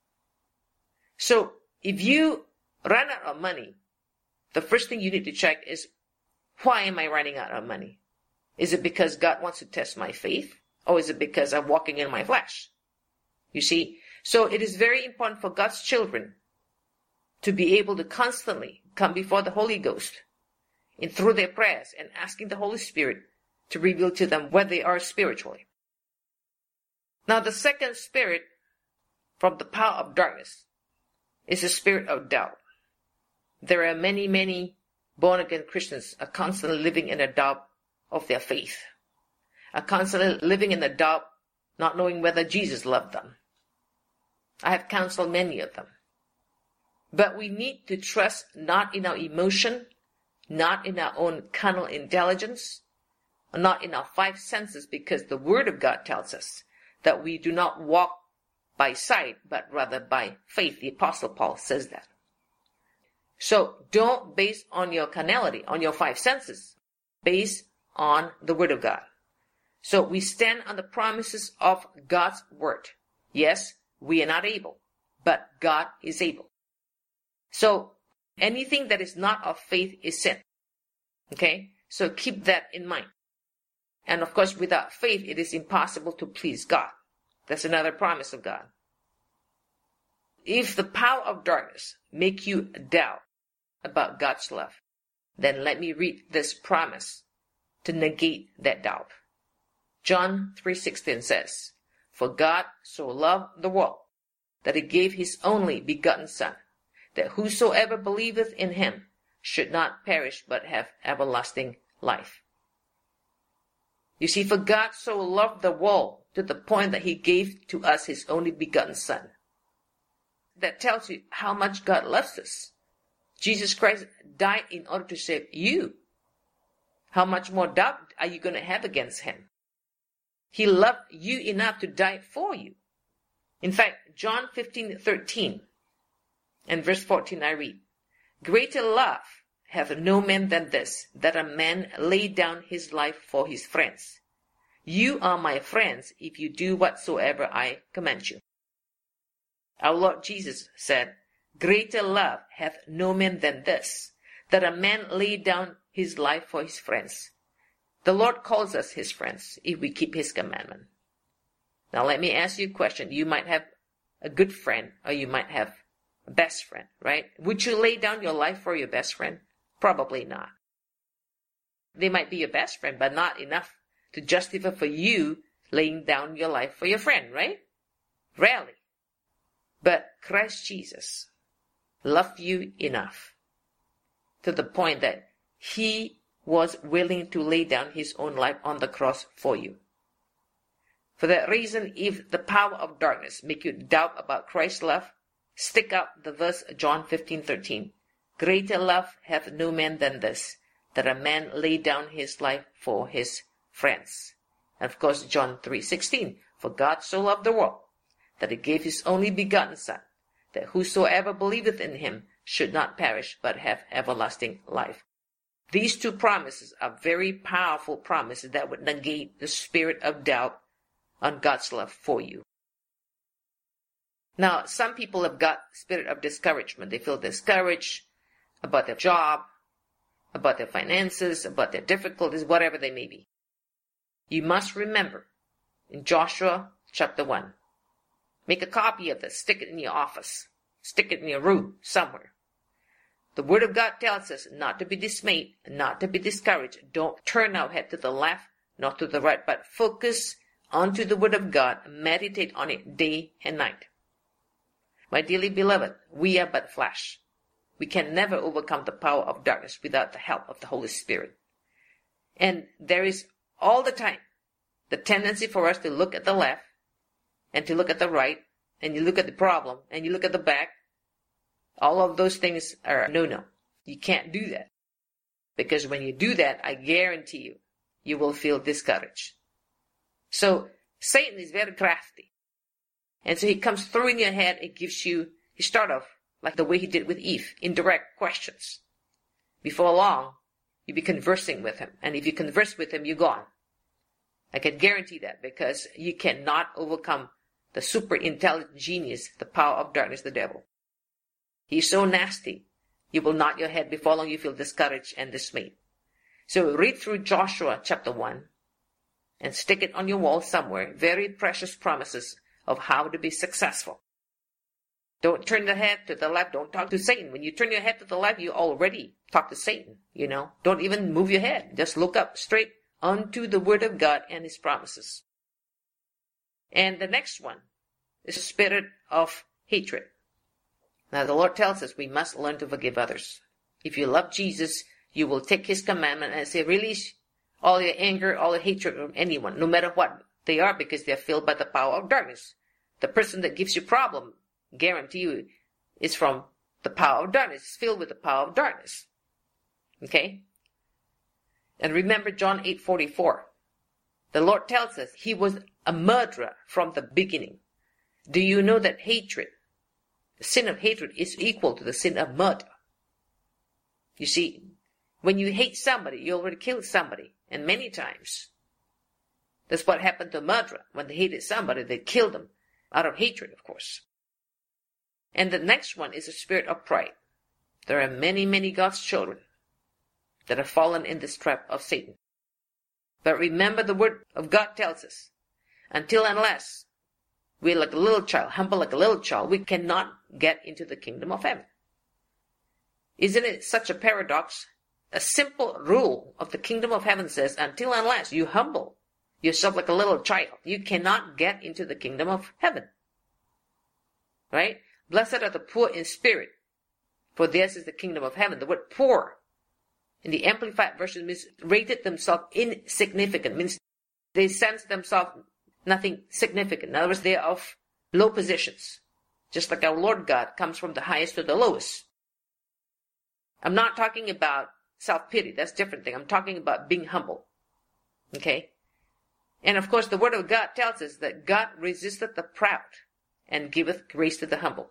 So if you run out of money, the first thing you need to check is, why am I running out of money? Is it because God wants to test my faith? Or is it because I'm walking in my flesh? You see? So it is very important for God's children to be able to constantly come before the Holy Ghost and through their prayers and asking the Holy Spirit to reveal to them where they are spiritually. Now the second spirit from the power of darkness is the spirit of doubt. There are many, many born-again Christians are constantly living in a doubt of their faith, are constantly living in a doubt, not knowing whether Jesus loved them. I have counseled many of them. But we need to trust not in our emotion, not in our own carnal intelligence, not in our five senses, because the Word of God tells us that we do not walk by sight, but rather by faith. The Apostle Paul says that. So don't base on your carnality, on your five senses. Base on the Word of God. So we stand on the promises of God's Word. Yes, we are not able, but God is able. So anything that is not of faith is sin. Okay? So keep that in mind. And of course, without faith, it is impossible to please God. That's another promise of God. If the power of darkness make you doubt about God's love, then let me read this promise to negate that doubt. John three sixteen says, "For God so loved the world, that he gave his only begotten Son, that whosoever believeth in him should not perish but have everlasting life." You see, for God so loved the world to the point that he gave to us his only begotten Son. That tells you how much God loves us. Jesus Christ died in order to save you. How much more doubt are you going to have against him? He loved you enough to die for you. In fact, John fifteen thirteen and verse fourteen I read, "Greater love hath no man than this, that a man lay down his life for his friends. You are my friends if you do whatsoever I command you." Our Lord Jesus said, "Greater love hath no man than this, that a man lay down his life for his friends." The Lord calls us his friends if we keep his commandment. Now let me ask you a question. You might have a good friend, or you might have a best friend, right? Would you lay down your life for your best friend? Probably not. They might be your best friend, but not enough to justify for you laying down your life for your friend, right? Rarely. But Christ Jesus loved you enough to the point that he was willing to lay down his own life on the cross for you. For that reason, if the power of darkness make you doubt about Christ's love, stick out the verse John fifteen thirteen. "Greater love hath no man than this, that a man lay down his life for his friends." And of course, John three sixteen. For God so loved the world, that he gave his only begotten Son, that whosoever believeth in him should not perish, but have everlasting life. These two promises are very powerful promises that would negate the spirit of doubt on God's love for you. Now, some people have got spirit of discouragement. They feel discouraged about their job, about their finances, about their difficulties, whatever they may be. You must remember, in Joshua chapter one, make a copy of this, stick it in your office, stick it in your room, somewhere. The Word of God tells us not to be dismayed, not to be discouraged. Don't turn our head to the left, nor to the right, but focus onto the Word of God, meditate on it day and night. My dearly beloved, we are but flesh. We can never overcome the power of darkness without the help of the Holy Spirit. And there is all the time the tendency for us to look at the left and to look at the right, and you look at the problem and you look at the back. All of those things are no-no. You can't do that. Because when you do that, I guarantee you, you will feel discouraged. So Satan is very crafty. And so he comes through in your head and gives you, he start off like the way he did with Eve, indirect questions. Before long, you'll be conversing with him. And if you converse with him, you're gone. I can guarantee that, because you cannot overcome the super intelligent genius, the power of darkness, the devil. He's so nasty, you will nod your head before long you feel discouraged and dismayed. So read through Joshua chapter one and stick it on your wall somewhere. Very precious promises of how to be successful. Don't turn the head to the left. Don't talk to Satan. When you turn your head to the left, you already talk to Satan, you know. Don't even move your head. Just look up straight unto the Word of God and His promises. And the next one is the spirit of hatred. Now the Lord tells us we must learn to forgive others. If you love Jesus, you will take His commandment and say, release all your anger, all your hatred from anyone, no matter what they are, because they are filled by the power of darkness. The person that gives you problem, guarantee you, is from the power of darkness. It's filled with the power of darkness. Okay? And remember John eight forty-four. The Lord tells us He was a murderer from the beginning. Do you know that hatred, the sin of hatred, is equal to the sin of murder? You see, when you hate somebody, you already killed somebody. And many times, that's what happened to a murderer. When they hated somebody, they killed them. Out of hatred, of course. And the next one is the spirit of pride. There are many, many God's children that have fallen in this trap of Satan. But remember, the Word of God tells us, until unless we're like a little child, humble like a little child, we cannot get into the kingdom of heaven. Isn't it such a paradox? A simple rule of the kingdom of heaven says, until unless you humble yourself like a little child, you cannot get into the kingdom of heaven. Right? Blessed are the poor in spirit, for theirs is the kingdom of heaven. The word poor in the Amplified Version means rated themselves insignificant, means they sense themselves nothing significant. In other words, they are of low positions. Just like our Lord God comes from the highest to the lowest. I'm not talking about self-pity. That's a different thing. I'm talking about being humble. Okay? And of course, the Word of God tells us that God resisteth the proud and giveth grace to the humble.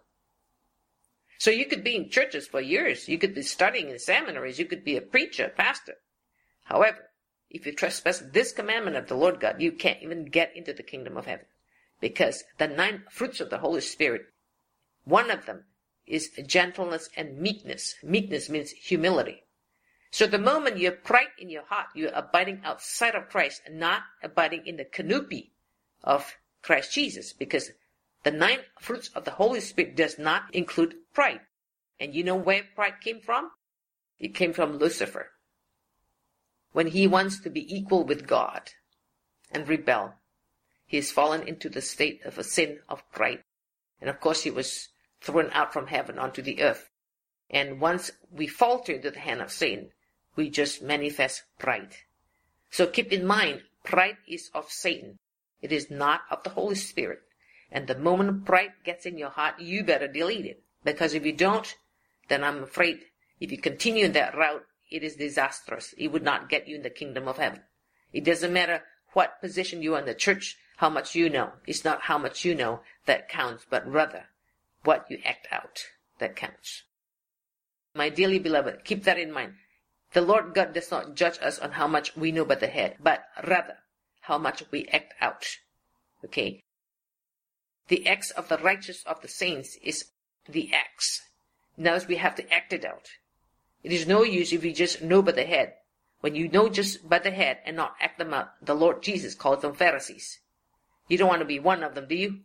So you could be in churches for years. You could be studying in seminaries. You could be a preacher, pastor. However, if you trespass this commandment of the Lord God, you can't even get into the kingdom of heaven. Because the nine fruits of the Holy Spirit, one of them is gentleness and meekness. Meekness means humility. So the moment you have pride in your heart, you're abiding outside of Christ and not abiding in the canopy of Christ Jesus. Because the nine fruits of the Holy Spirit does not include pride. And you know where pride came from? It came from Lucifer. When he wants to be equal with God and rebel, he has fallen into the state of a sin of pride. And of course he was thrown out from heaven onto the earth. And once we falter into the hand of Satan, we just manifest pride. So keep in mind, pride is of Satan. It is not of the Holy Spirit. And the moment pride gets in your heart, you better delete it. Because if you don't, then I'm afraid if you continue in that route, it is disastrous. It would not get you in the kingdom of heaven. It doesn't matter what position you are in the church, how much you know. It's not how much you know that counts, but rather what you act out that counts. My dearly beloved, keep that in mind. The Lord God does not judge us on how much we know by the head, but rather how much we act out. Okay? The acts of the righteous of the saints is the acts. Now we have to act it out. It is no use if you just know by the head. When you know just by the head and not act them out, the Lord Jesus calls them Pharisees. You don't want to be one of them, do you?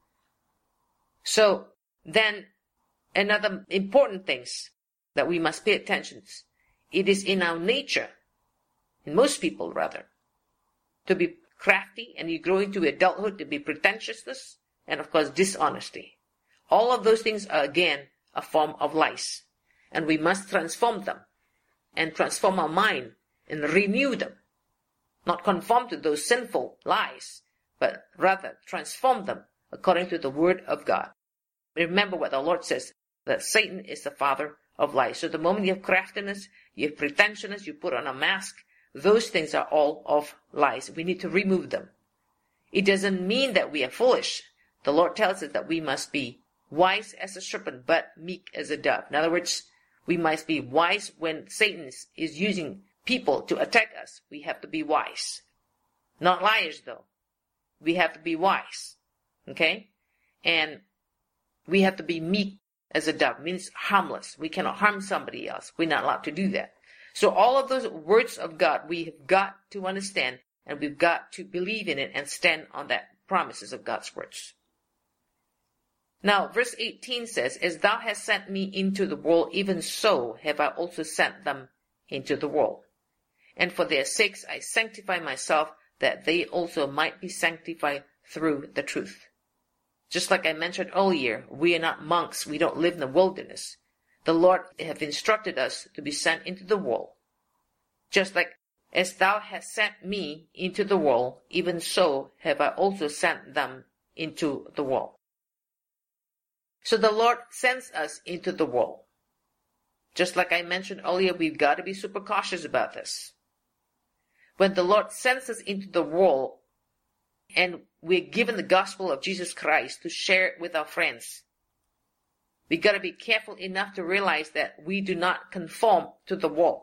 So, then, another important things that we must pay attention to. It is in our nature, in most people rather, to be crafty, and you grow into adulthood to be pretentiousness, and of course dishonesty. All of those things are again a form of lies, and we must transform them, and transform our mind, and renew them. Not conform to those sinful lies, but rather transform them according to the Word of God. Remember what the Lord says, that Satan is the father of lies. So the moment you have craftiness, you have pretentiousness, you put on a mask, those things are all of lies. We need to remove them. It doesn't mean that we are foolish. The Lord tells us that we must be wise as a serpent, but meek as a dove. In other words, we must be wise when Satan is using people to attack us. We have to be wise. Not liars, though. We have to be wise. Okay? And we have to be meek as a dove, means harmless. We cannot harm somebody else. We're not allowed to do that. So all of those words of God, we have got to understand, and we've got to believe in it and stand on that promises of God's words. Now, verse eighteen says, as thou hast sent me into the world, even so have I also sent them into the world. And for their sakes I sanctify myself, that they also might be sanctified through the truth. Just like I mentioned earlier, we are not monks. We don't live in the wilderness. The Lord have instructed us to be sent into the world. Just like, as thou hast sent me into the world, even so have I also sent them into the world. So the Lord sends us into the world. Just like I mentioned earlier, we've got to be super cautious about this. When the Lord sends us into the world, and we're given the gospel of Jesus Christ to share it with our friends, we got to be careful enough to realize that we do not conform to the world.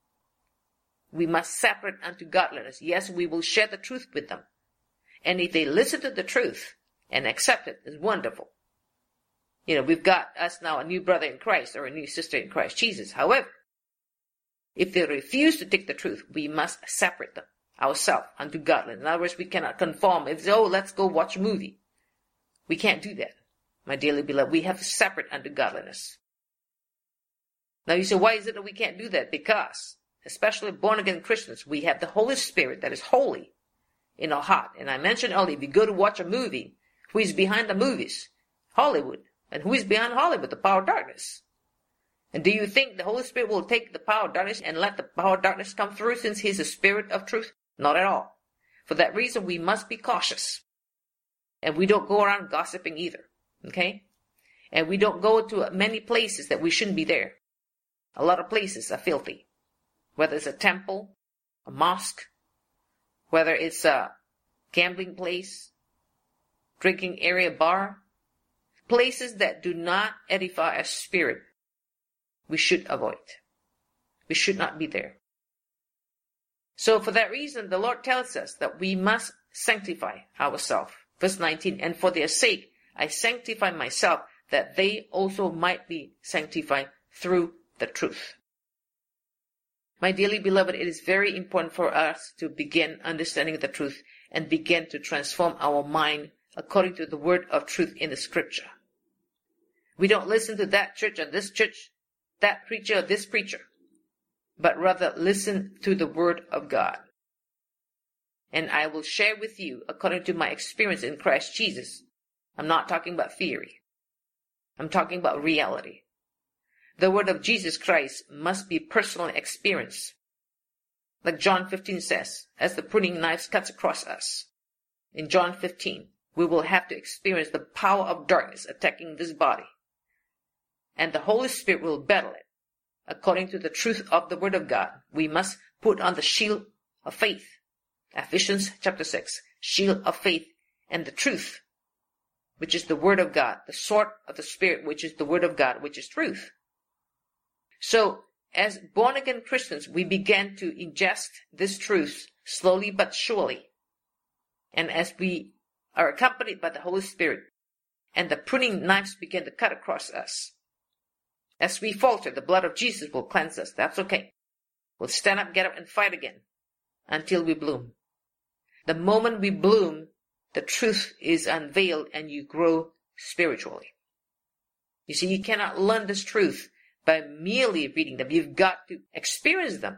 We must separate unto godliness. Yes, we will share the truth with them. And if they listen to the truth and accept it, it's wonderful. You know, we've got us now a new brother in Christ or a new sister in Christ Jesus. However, if they refuse to take the truth, we must separate them ourselves unto godliness. In other words, we cannot conform. If they say, oh, let's go watch a movie. We can't do that, my dearly beloved. We have to separate unto godliness. Now you say, why is it that we can't do that? Because, especially born-again Christians, we have the Holy Spirit that is holy in our heart. And I mentioned earlier, if you go to watch a movie, who is behind the movies? Hollywood. And who is behind Hollywood? The power of darkness. And do you think the Holy Spirit will take the power of darkness and let the power of darkness come through, since He is the Spirit of truth? Not at all. For that reason, we must be cautious. And we don't go around gossiping either. Okay? And we don't go to many places that we shouldn't be there. A lot of places are filthy. Whether it's a temple, a mosque, whether it's a gambling place, drinking area, bar, places that do not edify our spirit, we should avoid. We should not be there. So for that reason, the Lord tells us that we must sanctify ourselves. Verse nineteen, and for their sake I sanctify myself, that they also might be sanctified through the truth. My dearly beloved, it is very important for us to begin understanding the truth and begin to transform our mind according to the word of truth in the scripture. We don't listen to that church or this church, that preacher or this preacher, but rather listen to the word of God. And I will share with you according to my experience in Christ Jesus. I'm not talking about theory. I'm talking about reality. The word of Jesus Christ must be personally experienced. Like John fifteen says, as the pruning knife cuts across us. In John fifteen, we will have to experience the power of darkness attacking this body. And the Holy Spirit will battle it. According to the truth of the word of God, we must put on the shield of faith. Ephesians chapter six, shield of faith and the truth, which is the Word of God, the sword of the Spirit, which is the Word of God, which is truth. So, as born-again Christians, we began to ingest this truth slowly but surely. And as we are accompanied by the Holy Spirit, and the pruning knives begin to cut across us, as we falter, the blood of Jesus will cleanse us. That's okay. We'll stand up, get up, and fight again until we bloom. The moment we bloom, the truth is unveiled and you grow spiritually. You see, you cannot learn this truth by merely reading them. You've got to experience them.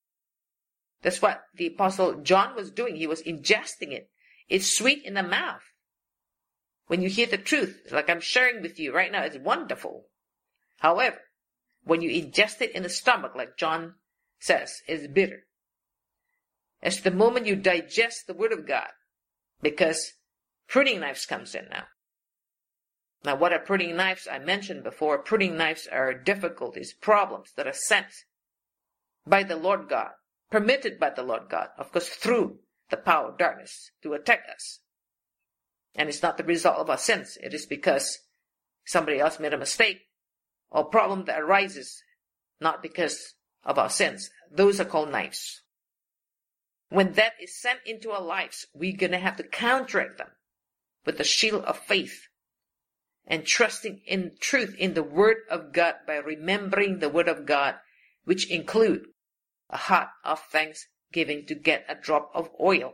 That's what the Apostle John was doing. He was ingesting it. It's sweet in the mouth. When you hear the truth, like I'm sharing with you right now, it's wonderful. However, when you ingest it in the stomach, like John says, it's bitter. It's the moment you digest the Word of God, because pruning knives comes in now. Now, what are pruning knives? I mentioned before, pruning knives are difficulties, problems that are sent by the Lord God, permitted by the Lord God, of course, through the power of darkness to attack us. And it's not the result of our sins. It is because somebody else made a mistake or problem that arises not because of our sins. Those are called knives. When that is sent into our lives, we're going to have to counteract them with the shield of faith and trusting in truth in the Word of God by remembering the Word of God, which include a heart of thanksgiving to get a drop of oil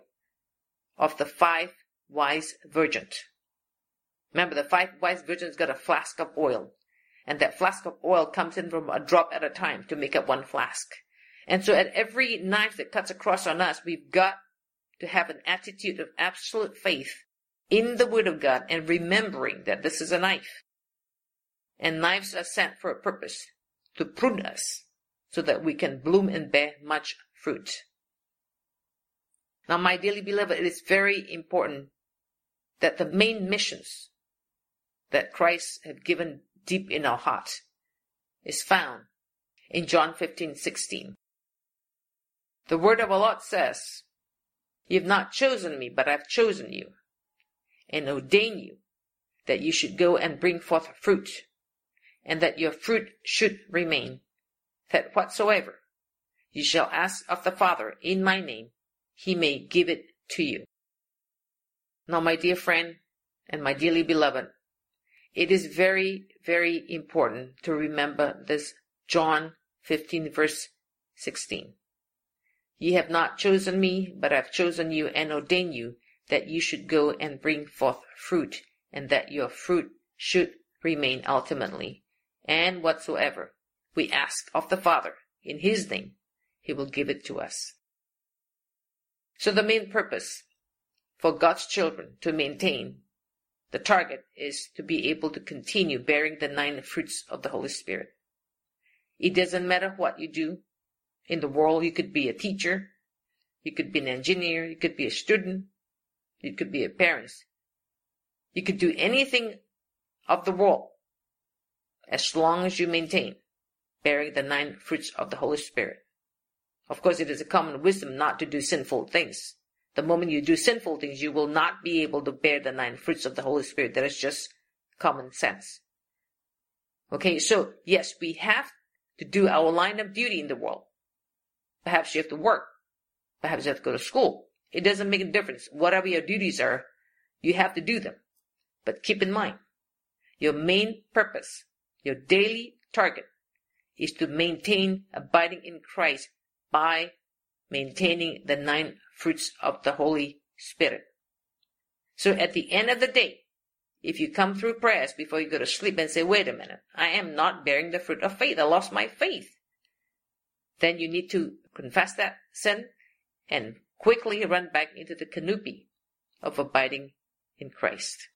of the five wise virgins. Remember, the five wise virgins got a flask of oil, and that flask of oil comes in from a drop at a time to make up one flask. And so at every knife that cuts across on us, we've got to have an attitude of absolute faith in the Word of God and remembering that this is a knife. And knives are sent for a purpose, to prune us so that we can bloom and bear much fruit. Now, my dearly beloved, it is very important that the main missions that Christ has given deep in our heart is found in John fifteen sixteen. The word of our Lord says, "You have not chosen me, but I have chosen you, and ordained you, that you should go and bring forth fruit, and that your fruit should remain, that whatsoever you shall ask of the Father in my name, he may give it to you." Now, my dear friend and my dearly beloved, it is very, very important to remember this John fifteen verse sixteen. "Ye have not chosen me, but I have chosen you and ordained you, that you should go and bring forth fruit, and that your fruit should remain ultimately. And whatsoever we ask of the Father in his name, he will give it to us." So the main purpose for God's children to maintain the target is to be able to continue bearing the nine fruits of the Holy Spirit. It doesn't matter what you do in the world. You could be a teacher, you could be an engineer, you could be a student, you could be a parent. You could do anything of the world as long as you maintain bearing the nine fruits of the Holy Spirit. Of course, it is a common wisdom not to do sinful things. The moment you do sinful things, you will not be able to bear the nine fruits of the Holy Spirit. That is just common sense. Okay, so yes, we have to do our line of duty in the world. Perhaps you have to work. Perhaps you have to go to school. It doesn't make a difference. Whatever your duties are, you have to do them. But keep in mind, your main purpose, your daily target, is to maintain abiding in Christ by maintaining the nine fruits of the Holy Spirit. So at the end of the day, if you come through prayers before you go to sleep and say, "Wait a minute, I am not bearing the fruit of faith, I lost my faith," then you need to confess that sin and quickly run back into the canopy of abiding in Christ.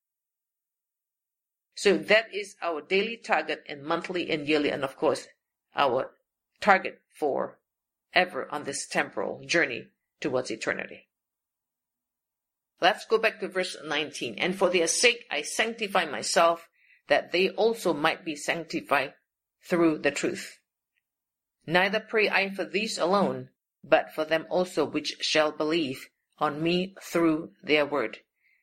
So that is our daily target, and monthly and yearly, and of course our target for ever on this temporal journey towards eternity. Let's go back to verse nineteen. "And for their sake I sanctify myself, that they also might be sanctified through the truth. Neither pray I for these alone, but for them also which shall believe on me through their word,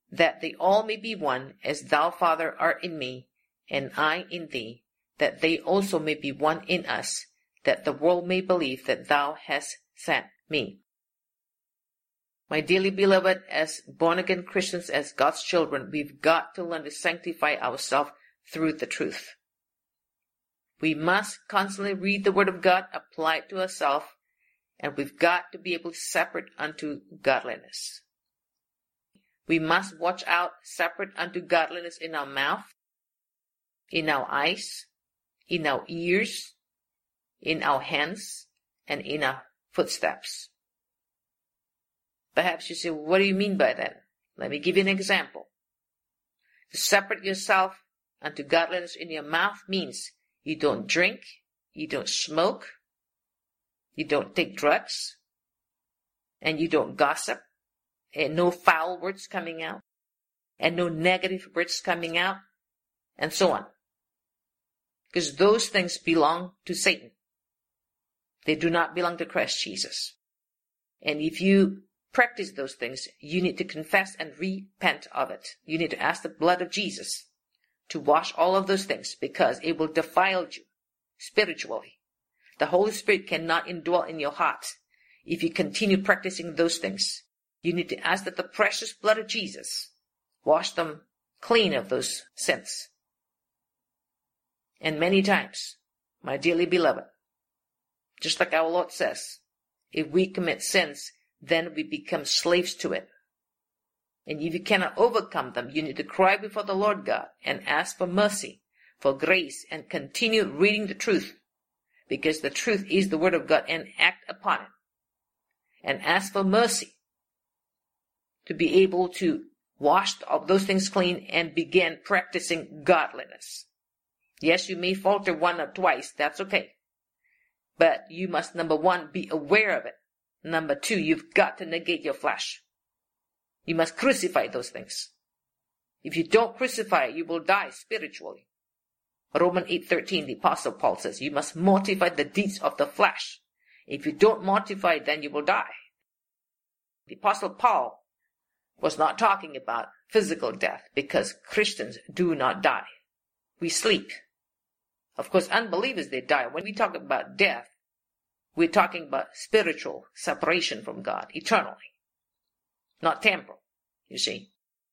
that they all may be one, as thou, Father, art in me, and I in thee, that they also may be one in us, that the world may believe that thou hast sent me. My dearly beloved, as born-again Christians, as God's children, we've got to learn to sanctify ourselves through the truth. We must constantly read the Word of God, apply it to ourselves, and we've got to be able to separate unto godliness. We must watch out, separate unto godliness in our mouth, in our eyes, in our ears, in our hands, and in our footsteps. Perhaps you say, what do you mean by that? Let me give you an example. To separate yourself unto godliness in your mouth means you don't drink, you don't smoke, you don't take drugs, and you don't gossip, and no foul words coming out, and no negative words coming out, and so on. Because those things belong to Satan. They do not belong to Christ Jesus. And if you practice those things, you need to confess and repent of it. You need to ask the blood of Jesus to wash all of those things, because it will defile you spiritually. The Holy Spirit cannot indwell in your heart if you continue practicing those things. You need to ask that the precious blood of Jesus wash them clean of those sins. And many times, my dearly beloved, just like our Lord says, if we commit sins, then we become slaves to it. And if you cannot overcome them, you need to cry before the Lord God and ask for mercy, for grace, and continue reading the truth, because the truth is the Word of God, and act upon it. And ask for mercy to be able to wash those things clean and begin practicing godliness. Yes, you may falter one or twice, that's okay. But you must, number one, be aware of it. Number two, you've got to negate your flesh. You must crucify those things. If you don't crucify it, you will die spiritually. Romans eight thirteen, the Apostle Paul says, you must mortify the deeds of the flesh. If you don't mortify, then you will die. The Apostle Paul was not talking about physical death, because Christians do not die. We sleep. Of course, unbelievers, they die. When we talk about death, we're talking about spiritual separation from God eternally, not temporal, you see.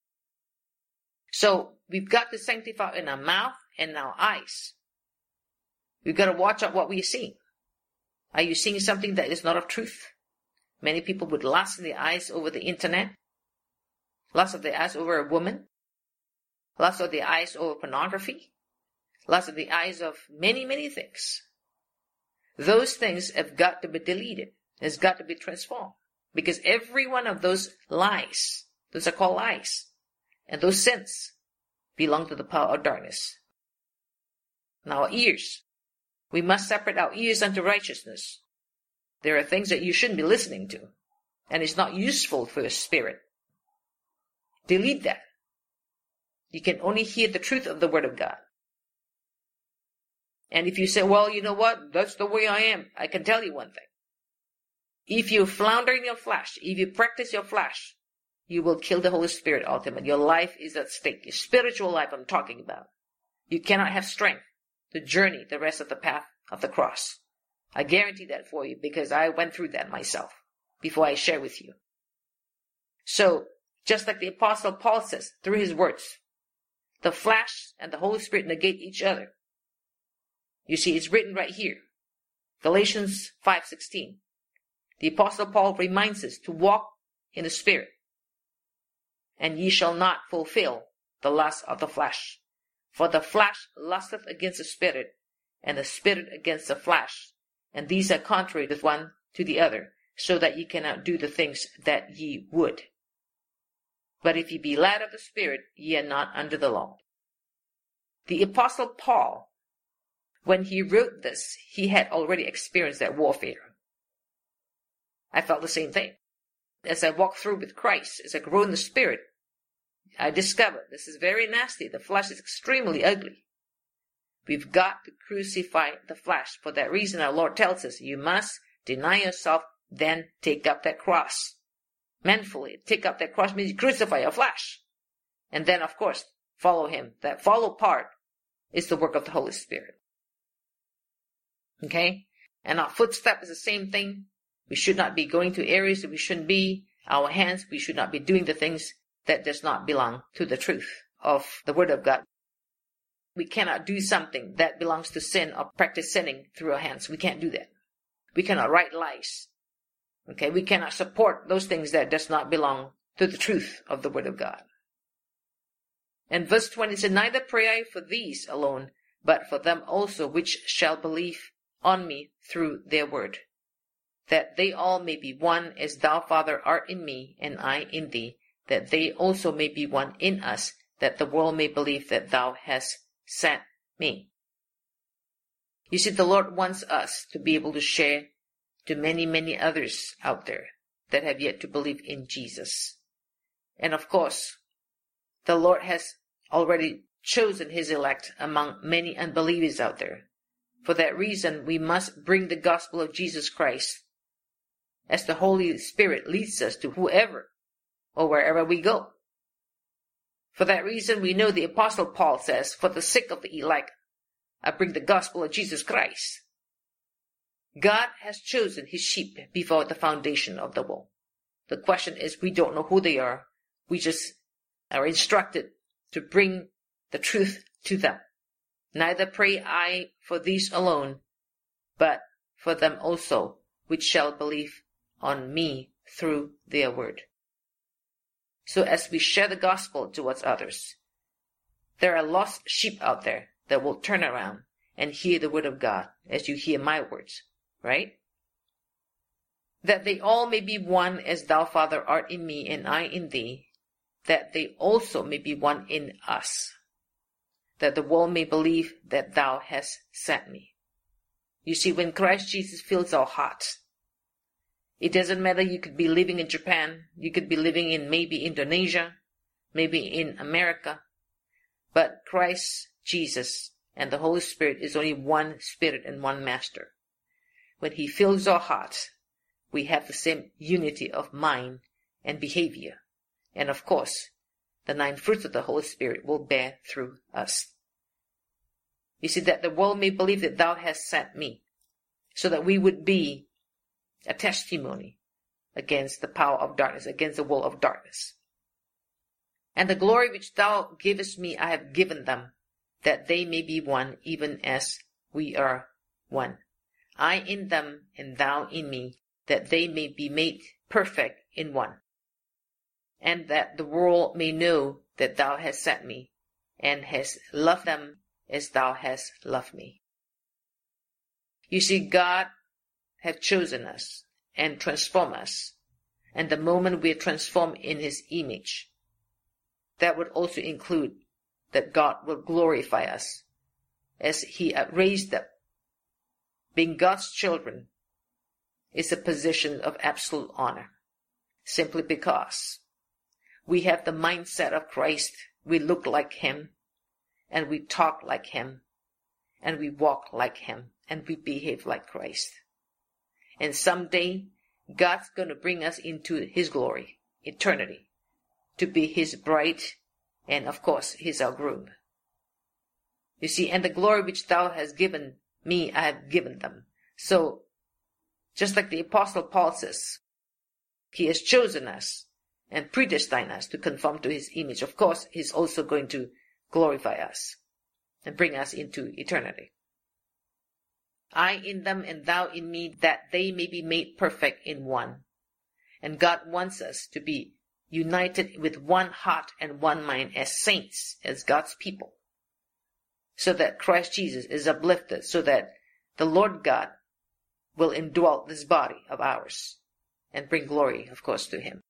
So we've got to sanctify in our mouth and our eyes. We've got to watch out what we see. Are you seeing something that is not of truth? Many people would lust in their eyes over the internet, lust of their eyes over a woman, lust of their eyes over pornography, lust of the eyes of many, many things. Those things have got to be deleted. It's got to be transformed. Because every one of those lies, those are called lies, and those sins belong to the power of darkness. Now, our ears. We must separate our ears unto righteousness. There are things that you shouldn't be listening to, and it's not useful for your spirit. Delete that. You can only hear the truth of the Word of God. And if you say, well, you know what, that's the way I am, I can tell you one thing. If you flounder in your flesh, if you practice your flesh, you will kill the Holy Spirit ultimately. Your life is at stake. Your spiritual life I'm talking about. You cannot have strength to journey the rest of the path of the cross. I guarantee that for you, because I went through that myself before I share with you. So, just like the Apostle Paul says through his words, the flesh and the Holy Spirit negate each other. You see, it's written right here. Galatians five sixteen. The Apostle Paul reminds us to walk in the Spirit. And ye shall not fulfill the lust of the flesh. For the flesh lusteth against the Spirit, and the Spirit against the flesh. And these are contrary the one to the other, so that ye cannot do the things that ye would. But if ye be led of the Spirit, ye are not under the law. The Apostle Paul, when he wrote this, he had already experienced that warfare. I felt the same thing. As I walked through with Christ, as I grew in the Spirit, I discovered this is very nasty. The flesh is extremely ugly. We've got to crucify the flesh. For that reason, our Lord tells us, you must deny yourself, then take up that cross. Manfully, take up that cross means crucify your flesh. And then, of course, follow him. That follow part is the work of the Holy Spirit. Okay? And our footstep is the same thing. We should not be going to areas that we shouldn't be. Our hands, we should not be doing the things that does not belong to the truth of the Word of God. We cannot do something that belongs to sin or practice sinning through our hands. We can't do that. We cannot write lies. Okay? We cannot support those things that does not belong to the truth of the Word of God. And verse twenty said, Neither pray I for these alone, but for them also which shall believe on me through their word, that they all may be one, as thou, Father, art in me, and I in thee, that they also may be one in us, that the world may believe that thou hast sent me. You see, the Lord wants us to be able to share to many, many others out there that have yet to believe in Jesus. And of course, the Lord has already chosen his elect among many unbelievers out there. For that reason, we must bring the gospel of Jesus Christ as the Holy Spirit leads us to whoever or wherever we go. For that reason, we know the Apostle Paul says, For the sake of the elect, I bring the gospel of Jesus Christ. God has chosen his sheep before the foundation of the world. The question is, we don't know who they are. We just are instructed to bring the truth to them. Neither pray I for these alone, but for them also which shall believe on me through their word. So as we share the gospel towards others, there are lost sheep out there that will turn around and hear the word of God as you hear my words, right? That they all may be one, as thou, Father, art in me and I in thee, that they also may be one in us, that the world may believe that thou hast sent me. You see, when Christ Jesus fills our hearts, it doesn't matter, you could be living in Japan, you could be living in maybe Indonesia, maybe in America, but Christ Jesus and the Holy Spirit is only one Spirit and one Master. When he fills our hearts, we have the same unity of mind and behavior. And of course, the nine fruits of the Holy Spirit will bear through us. You see, that the world may believe that thou hast sent me, so that we would be a testimony against the power of darkness, against the world of darkness. And the glory which thou givest me I have given them, that they may be one, even as we are one. I in them, and thou in me, that they may be made perfect in one. And that the world may know that thou hast sent me, and hast loved them as thou hast loved me. You see, God has chosen us and transformed us. And the moment we are transformed in his image, that would also include that God will glorify us as he raised up. Being God's children is a position of absolute honor, simply because we have the mindset of Christ. We look like him, and we talk like him, and we walk like him, and we behave like Christ. And someday, God's going to bring us into his glory, eternity, to be his bride, and of course, he's our groom. You see, and the glory which thou hast given me, I have given them. So, just like the Apostle Paul says, he has chosen us and predestined us to conform to his image. Of course, he's also going to glorify us and bring us into eternity. I in them and thou in me, that they may be made perfect in one. And God wants us to be united with one heart and one mind as saints, as God's people, so that Christ Jesus is uplifted, so that the Lord God will indwell this body of ours and bring glory, of course, to him.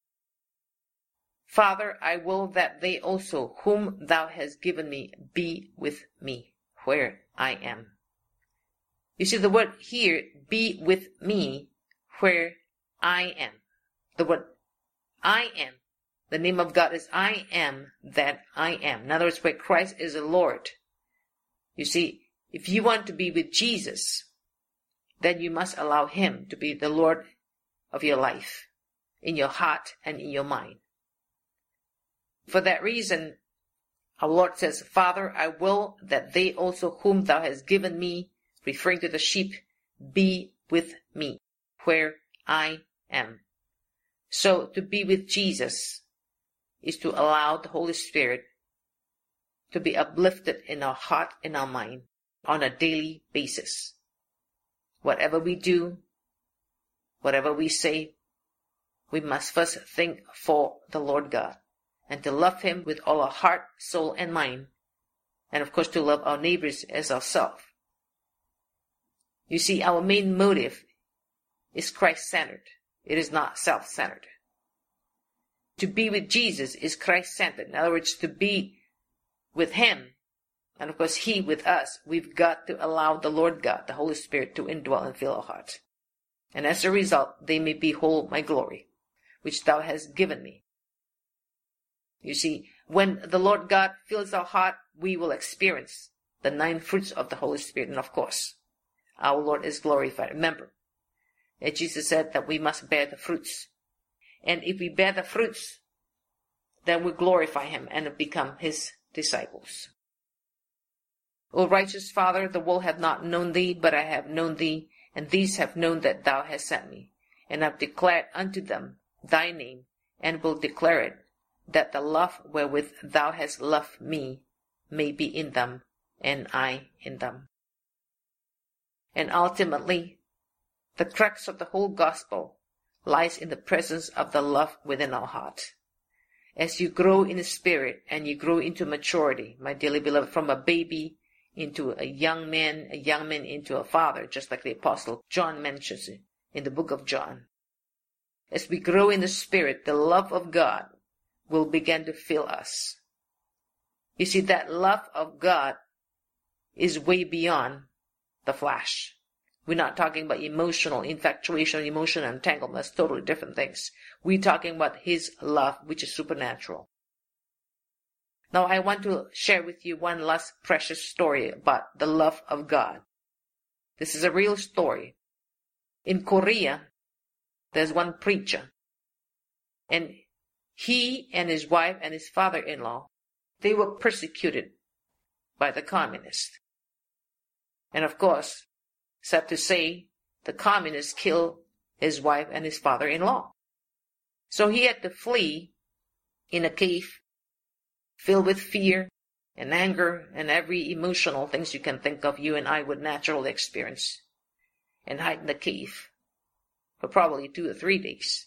Father, I will that they also, whom thou hast given me, be with me where I am. You see the word here, be with me where I am. The word I am, the name of God is I am that I am. In other words, where Christ is the Lord. You see, if you want to be with Jesus, then you must allow him to be the Lord of your life, in your heart and in your mind. For that reason, Our Lord says, Father, I will that they also whom thou hast given me, referring to the sheep, be with me where I am. So to be with Jesus is to allow the Holy Spirit to be uplifted in our heart and our mind on a daily basis. Whatever we do, whatever we say, we must first think for the Lord God and to love Him with all our heart, soul, and mind, and of course to love our neighbors as ourselves. You see, our main motive is Christ-centered. It is not self-centered. To be with Jesus is Christ-centered. In other words, to be with Him, and of course He with us, we've got to allow the Lord God, the Holy Spirit, to indwell and fill our hearts. And as a result, they may behold my glory, which thou hast given me. You see, when the Lord God fills our heart, we will experience the nine fruits of the Holy Spirit. And of course, our Lord is glorified. Remember, that Jesus said that we must bear the fruits. And if we bear the fruits, then we glorify Him and become His disciples. O righteous Father, the world hath not known Thee, but I have known Thee, and these have known that Thou hast sent me. And I have declared unto them Thy name, and will declare it, that the love wherewith Thou hast loved me may be in them, and I in them. And ultimately, the crux of the whole gospel lies in the presence of the love within our heart. As you grow in the Spirit and you grow into maturity, my dearly beloved, from a baby into a young man, a young man into a father, just like the Apostle John mentions it in the book of John. As we grow in the Spirit, the love of God will begin to fill us. You see, that love of God is way beyond the flesh. We're not talking about emotional infatuation, emotional entanglement. That's totally different things. We're talking about His love, which is supernatural. Now, I want to share with you one last precious story about the love of God. This is a real story. In Korea, there's one preacher, and he and his wife and his father-in-law, they were persecuted by the communists. And of course, sad to say, the communists killed his wife and his father-in-law. So he had to flee in a cave filled with fear and anger and every emotional things you can think of you and I would naturally experience, and hide in the cave for probably two or three days.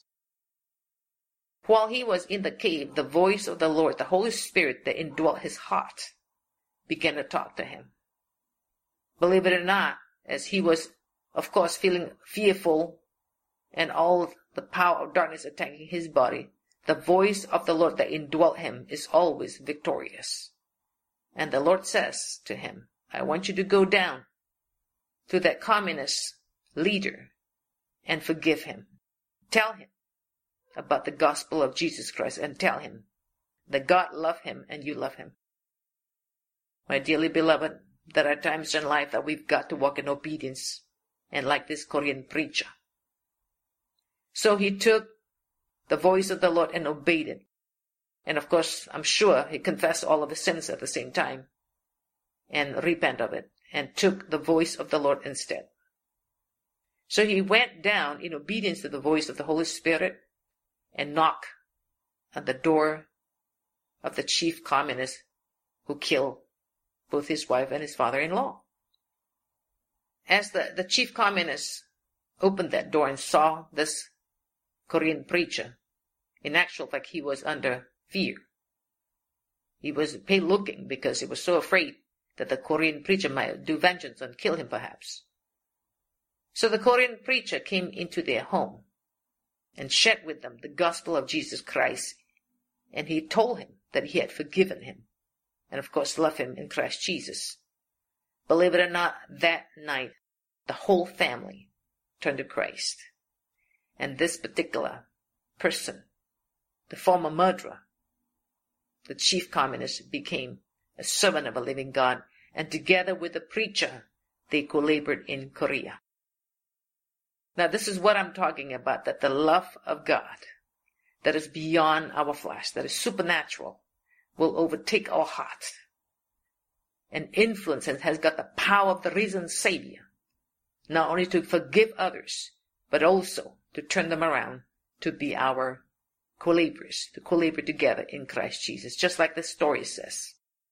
While he was in the cave, the voice of the Lord, the Holy Spirit that indwelt his heart, began to talk to him. Believe it or not, as he was, of course, feeling fearful and all the power of darkness attacking his body, the voice of the Lord that indwelt him is always victorious. And the Lord says to him, I want you to go down to that communist leader and forgive him. Tell him about the gospel of Jesus Christ and tell him that God loves him and you love him. My dearly beloved, there are times in life that we've got to walk in obedience, and like this Korean preacher. So he took the voice of the Lord and obeyed it. And of course, I'm sure he confessed all of his sins at the same time and repent of it and took the voice of the Lord instead. So he went down in obedience to the voice of the Holy Spirit and knocked at the door of the chief communist who killed both his wife and his father-in-law. As the, the chief communist opened that door and saw this Korean preacher, in actual fact, he was under fear. He was pale looking because he was so afraid that the Korean preacher might do vengeance and kill him perhaps. So the Korean preacher came into their home and shared with them the gospel of Jesus Christ, and he told him that he had forgiven him and of course loved him in Christ Jesus. Believe it or not, that night the whole family turned to Christ. And this particular person, the former murderer, the chief communist, became a servant of a living God, and together with the preacher, they co-labored in Korea. Now this is what I'm talking about, that the love of God that is beyond our flesh, that is supernatural, will overtake our heart and influence and has got the power of the risen Savior, not only to forgive others, but also to turn them around to be our co-laborers, to co-labor together in Christ Jesus, just like the story says.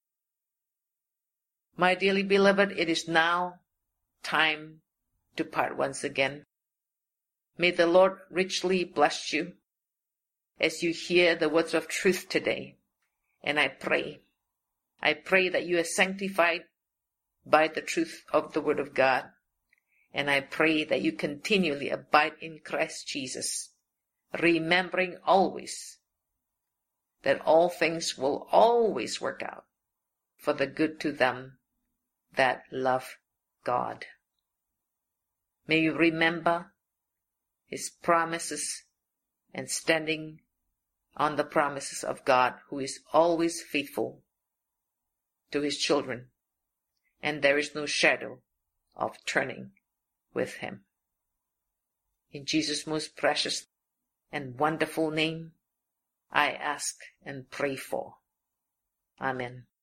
My dearly beloved, it is now time to part once again. May the Lord richly bless you as you hear the words of truth today. And I pray, I pray that you are sanctified by the truth of the Word of God. And I pray that you continually abide in Christ Jesus, remembering always that all things will always work out for the good to them that love God. May you remember His promises and standing on the promises of God, who is always faithful to His children, and there is no shadow of turning with Him. In Jesus' most precious and wonderful name, I ask and pray for. Amen.